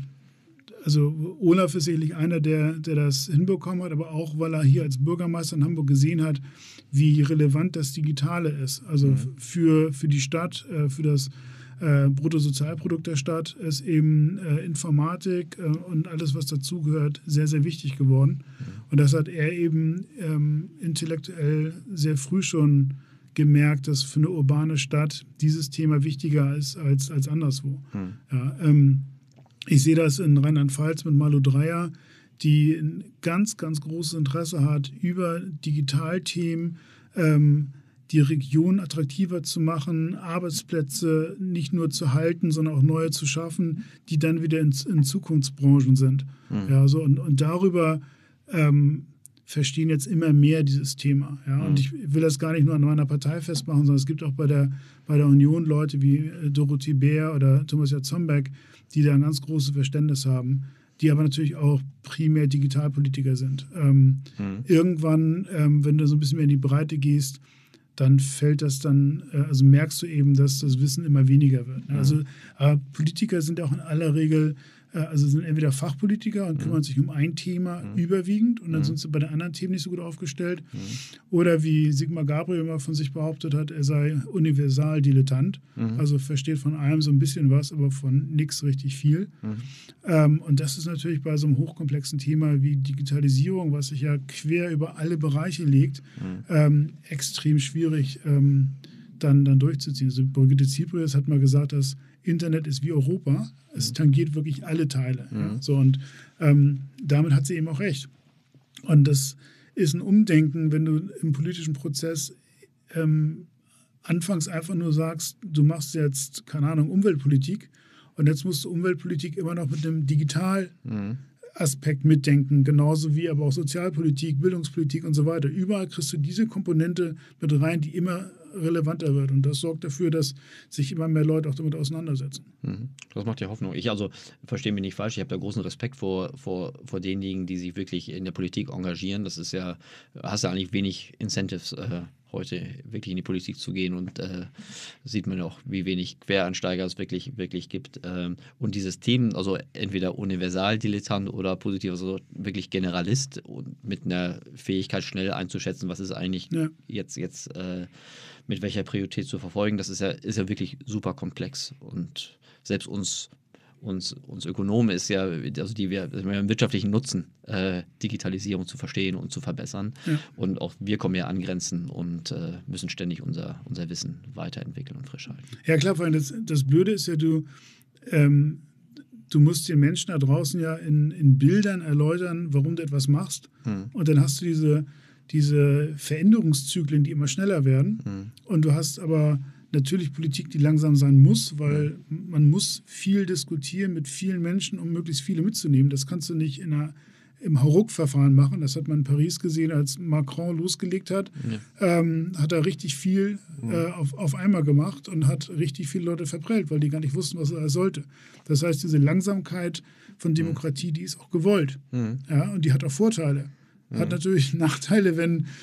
Also Olaf ist sicherlich einer, der, der das hinbekommen hat, aber auch, weil er hier als Bürgermeister in Hamburg gesehen hat, wie relevant das Digitale ist. Also mhm. für, für die Stadt, äh, für das äh, Bruttosozialprodukt der Stadt ist eben äh, Informatik äh, und alles, was dazugehört, sehr, sehr wichtig geworden. Mhm. Und das hat er eben ähm, intellektuell sehr früh schon gemerkt, dass für eine urbane Stadt dieses Thema wichtiger ist als, als anderswo. Mhm. Ja, ähm, Ich sehe das in Rheinland-Pfalz mit Malu Dreyer, die ein ganz, ganz großes Interesse hat, über Digitalthemen ähm, die Region attraktiver zu machen, Arbeitsplätze nicht nur zu halten, sondern auch neue zu schaffen, die dann wieder in, in Zukunftsbranchen sind. Mhm. Ja, so, und, und darüber ähm, verstehen jetzt immer mehr dieses Thema. Ja? Mhm. Und ich will das gar nicht nur an meiner Partei festmachen, sondern es gibt auch bei der, bei der Union Leute wie Dorothee Bär oder Thomas Jatzombeck, die da ein ganz großes Verständnis haben, die aber natürlich auch primär Digitalpolitiker sind. Ähm, mhm. Irgendwann, ähm, wenn du so ein bisschen mehr in die Breite gehst, dann fällt das dann, äh, also merkst du eben, dass das Wissen immer weniger wird. Ne? Mhm. Also äh, Politiker sind auch in aller Regel, äh, also sind entweder Fachpolitiker und mhm. kümmern sich um ein Thema mhm. überwiegend und dann mhm. sind sie bei den anderen Themen nicht so gut aufgestellt. Mhm. Oder wie Sigmar Gabriel immer von sich behauptet hat, er sei Universaldilettant, mhm. also versteht von allem so ein bisschen was, aber von nichts richtig viel. Mhm. Ähm, und das ist natürlich bei so einem hochkomplexen Thema wie Digitalisierung, was sich ja quer über alle Bereiche legt, mhm. ähm, extrem schwierig ähm, dann, dann durchzuziehen. Also Brigitte Zyprius hat mal gesagt, das Internet ist wie Europa. Es mhm. tangiert wirklich alle Teile. Mhm. Ja? So, und ähm, damit hat sie eben auch recht. Und das ist ein Umdenken, wenn du im politischen Prozess ähm, anfangs einfach nur sagst, du machst jetzt, keine Ahnung, Umweltpolitik und jetzt musst du Umweltpolitik immer noch mit einem Digitalaspekt mhm. mitdenken, genauso wie aber auch Sozialpolitik, Bildungspolitik und so weiter. Überall kriegst du diese Komponente mit rein, die immer relevanter wird. Und das sorgt dafür, dass sich immer mehr Leute auch damit auseinandersetzen. Das macht ja Hoffnung. Ich also, verstehe mich nicht falsch, ich habe da großen Respekt vor, vor, vor denjenigen, die sich wirklich in der Politik engagieren. Das ist ja, hast ja eigentlich wenig Incentives, äh, heute wirklich in die Politik zu gehen und äh, sieht man auch, wie wenig Quereinsteiger es wirklich, wirklich gibt. Ähm, und dieses Thema, also entweder Universaldilettant oder positiv, also wirklich Generalist und mit einer Fähigkeit schnell einzuschätzen, was ist eigentlich ja. jetzt, jetzt äh, mit welcher Priorität zu verfolgen, das ist ja, ist ja wirklich super komplex. Und selbst uns, uns, uns Ökonomen ist ja, also die wir, also wir haben wirtschaftlichen Nutzen, äh, Digitalisierung zu verstehen und zu verbessern. Ja. Und auch wir kommen ja an Grenzen und äh, müssen ständig unser, unser Wissen weiterentwickeln und frisch halten. Ja klar, vor allem das, das Blöde ist ja, du, ähm, du musst den Menschen da draußen ja in, in Bildern erläutern, warum du etwas machst. Hm. Und dann hast du diese diese Veränderungszyklen, die immer schneller werden. Mhm. Und du hast aber natürlich Politik, die langsam sein muss, weil mhm. man muss viel diskutieren mit vielen Menschen, um möglichst viele mitzunehmen. Das kannst du nicht in einer, im Hauruck-Verfahren machen. Das hat man in Paris gesehen, als Macron losgelegt hat. Ja. Ähm, hat er richtig viel mhm. äh, auf, auf einmal gemacht und hat richtig viele Leute verprellt, weil die gar nicht wussten, was er sollte. Das heißt, diese Langsamkeit von Demokratie, die ist auch gewollt. Mhm. Ja, und die hat auch Vorteile. Hat natürlich Nachteile, wenn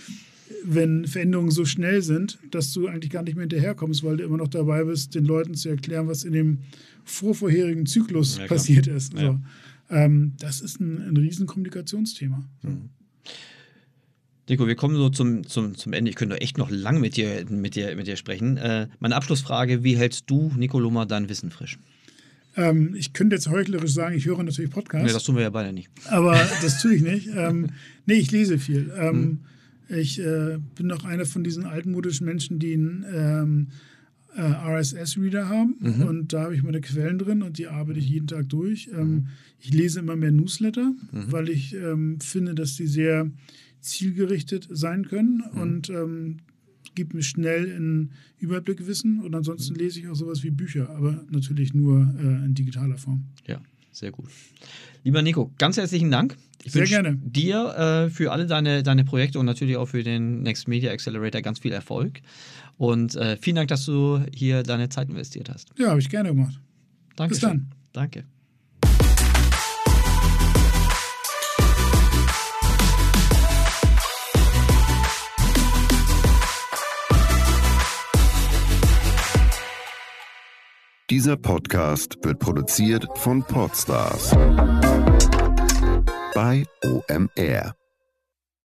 wenn Veränderungen so schnell sind, dass du eigentlich gar nicht mehr hinterherkommst, weil du immer noch dabei bist, den Leuten zu erklären, was in dem vorvorherigen Zyklus ja, passiert ist. Ja. So. Ähm, das ist ein, ein riesen Kommunikationsthema. Mhm. Nico, wir kommen so zum, zum, zum Ende. Ich könnte echt noch lange mit dir, mit dir, mit dir sprechen. Äh, meine Abschlussfrage, wie hältst du, Nico Lummer, dein Wissen frisch? Ähm, ich könnte jetzt heuchlerisch sagen, ich höre natürlich Podcasts. Nee, das tun wir ja beide nicht. Aber das tue ich nicht. ähm, nee, ich lese viel. Ähm, hm. Ich äh, bin noch einer von diesen altmodischen Menschen, die einen ähm, äh, R S S-Reader haben. Mhm. Und da habe ich meine Quellen drin und die arbeite ich jeden Tag durch. Ähm, mhm. Ich lese immer mehr Newsletter, mhm. weil ich ähm, finde, dass die sehr zielgerichtet sein können mhm. und ähm, gibt mir schnell einen Überblickwissen und ansonsten lese ich auch sowas wie Bücher, aber natürlich nur äh, in digitaler Form. Ja, sehr gut. Lieber Nico, ganz herzlichen Dank. Ich sehr gerne. dir äh, für alle deine, deine Projekte und natürlich auch für den Next Media Accelerator ganz viel Erfolg und äh, vielen Dank, dass du hier deine Zeit investiert hast. Ja, habe ich gerne gemacht. Danke. Bis dann. Danke. Dieser Podcast wird produziert von Podstars bei O M R.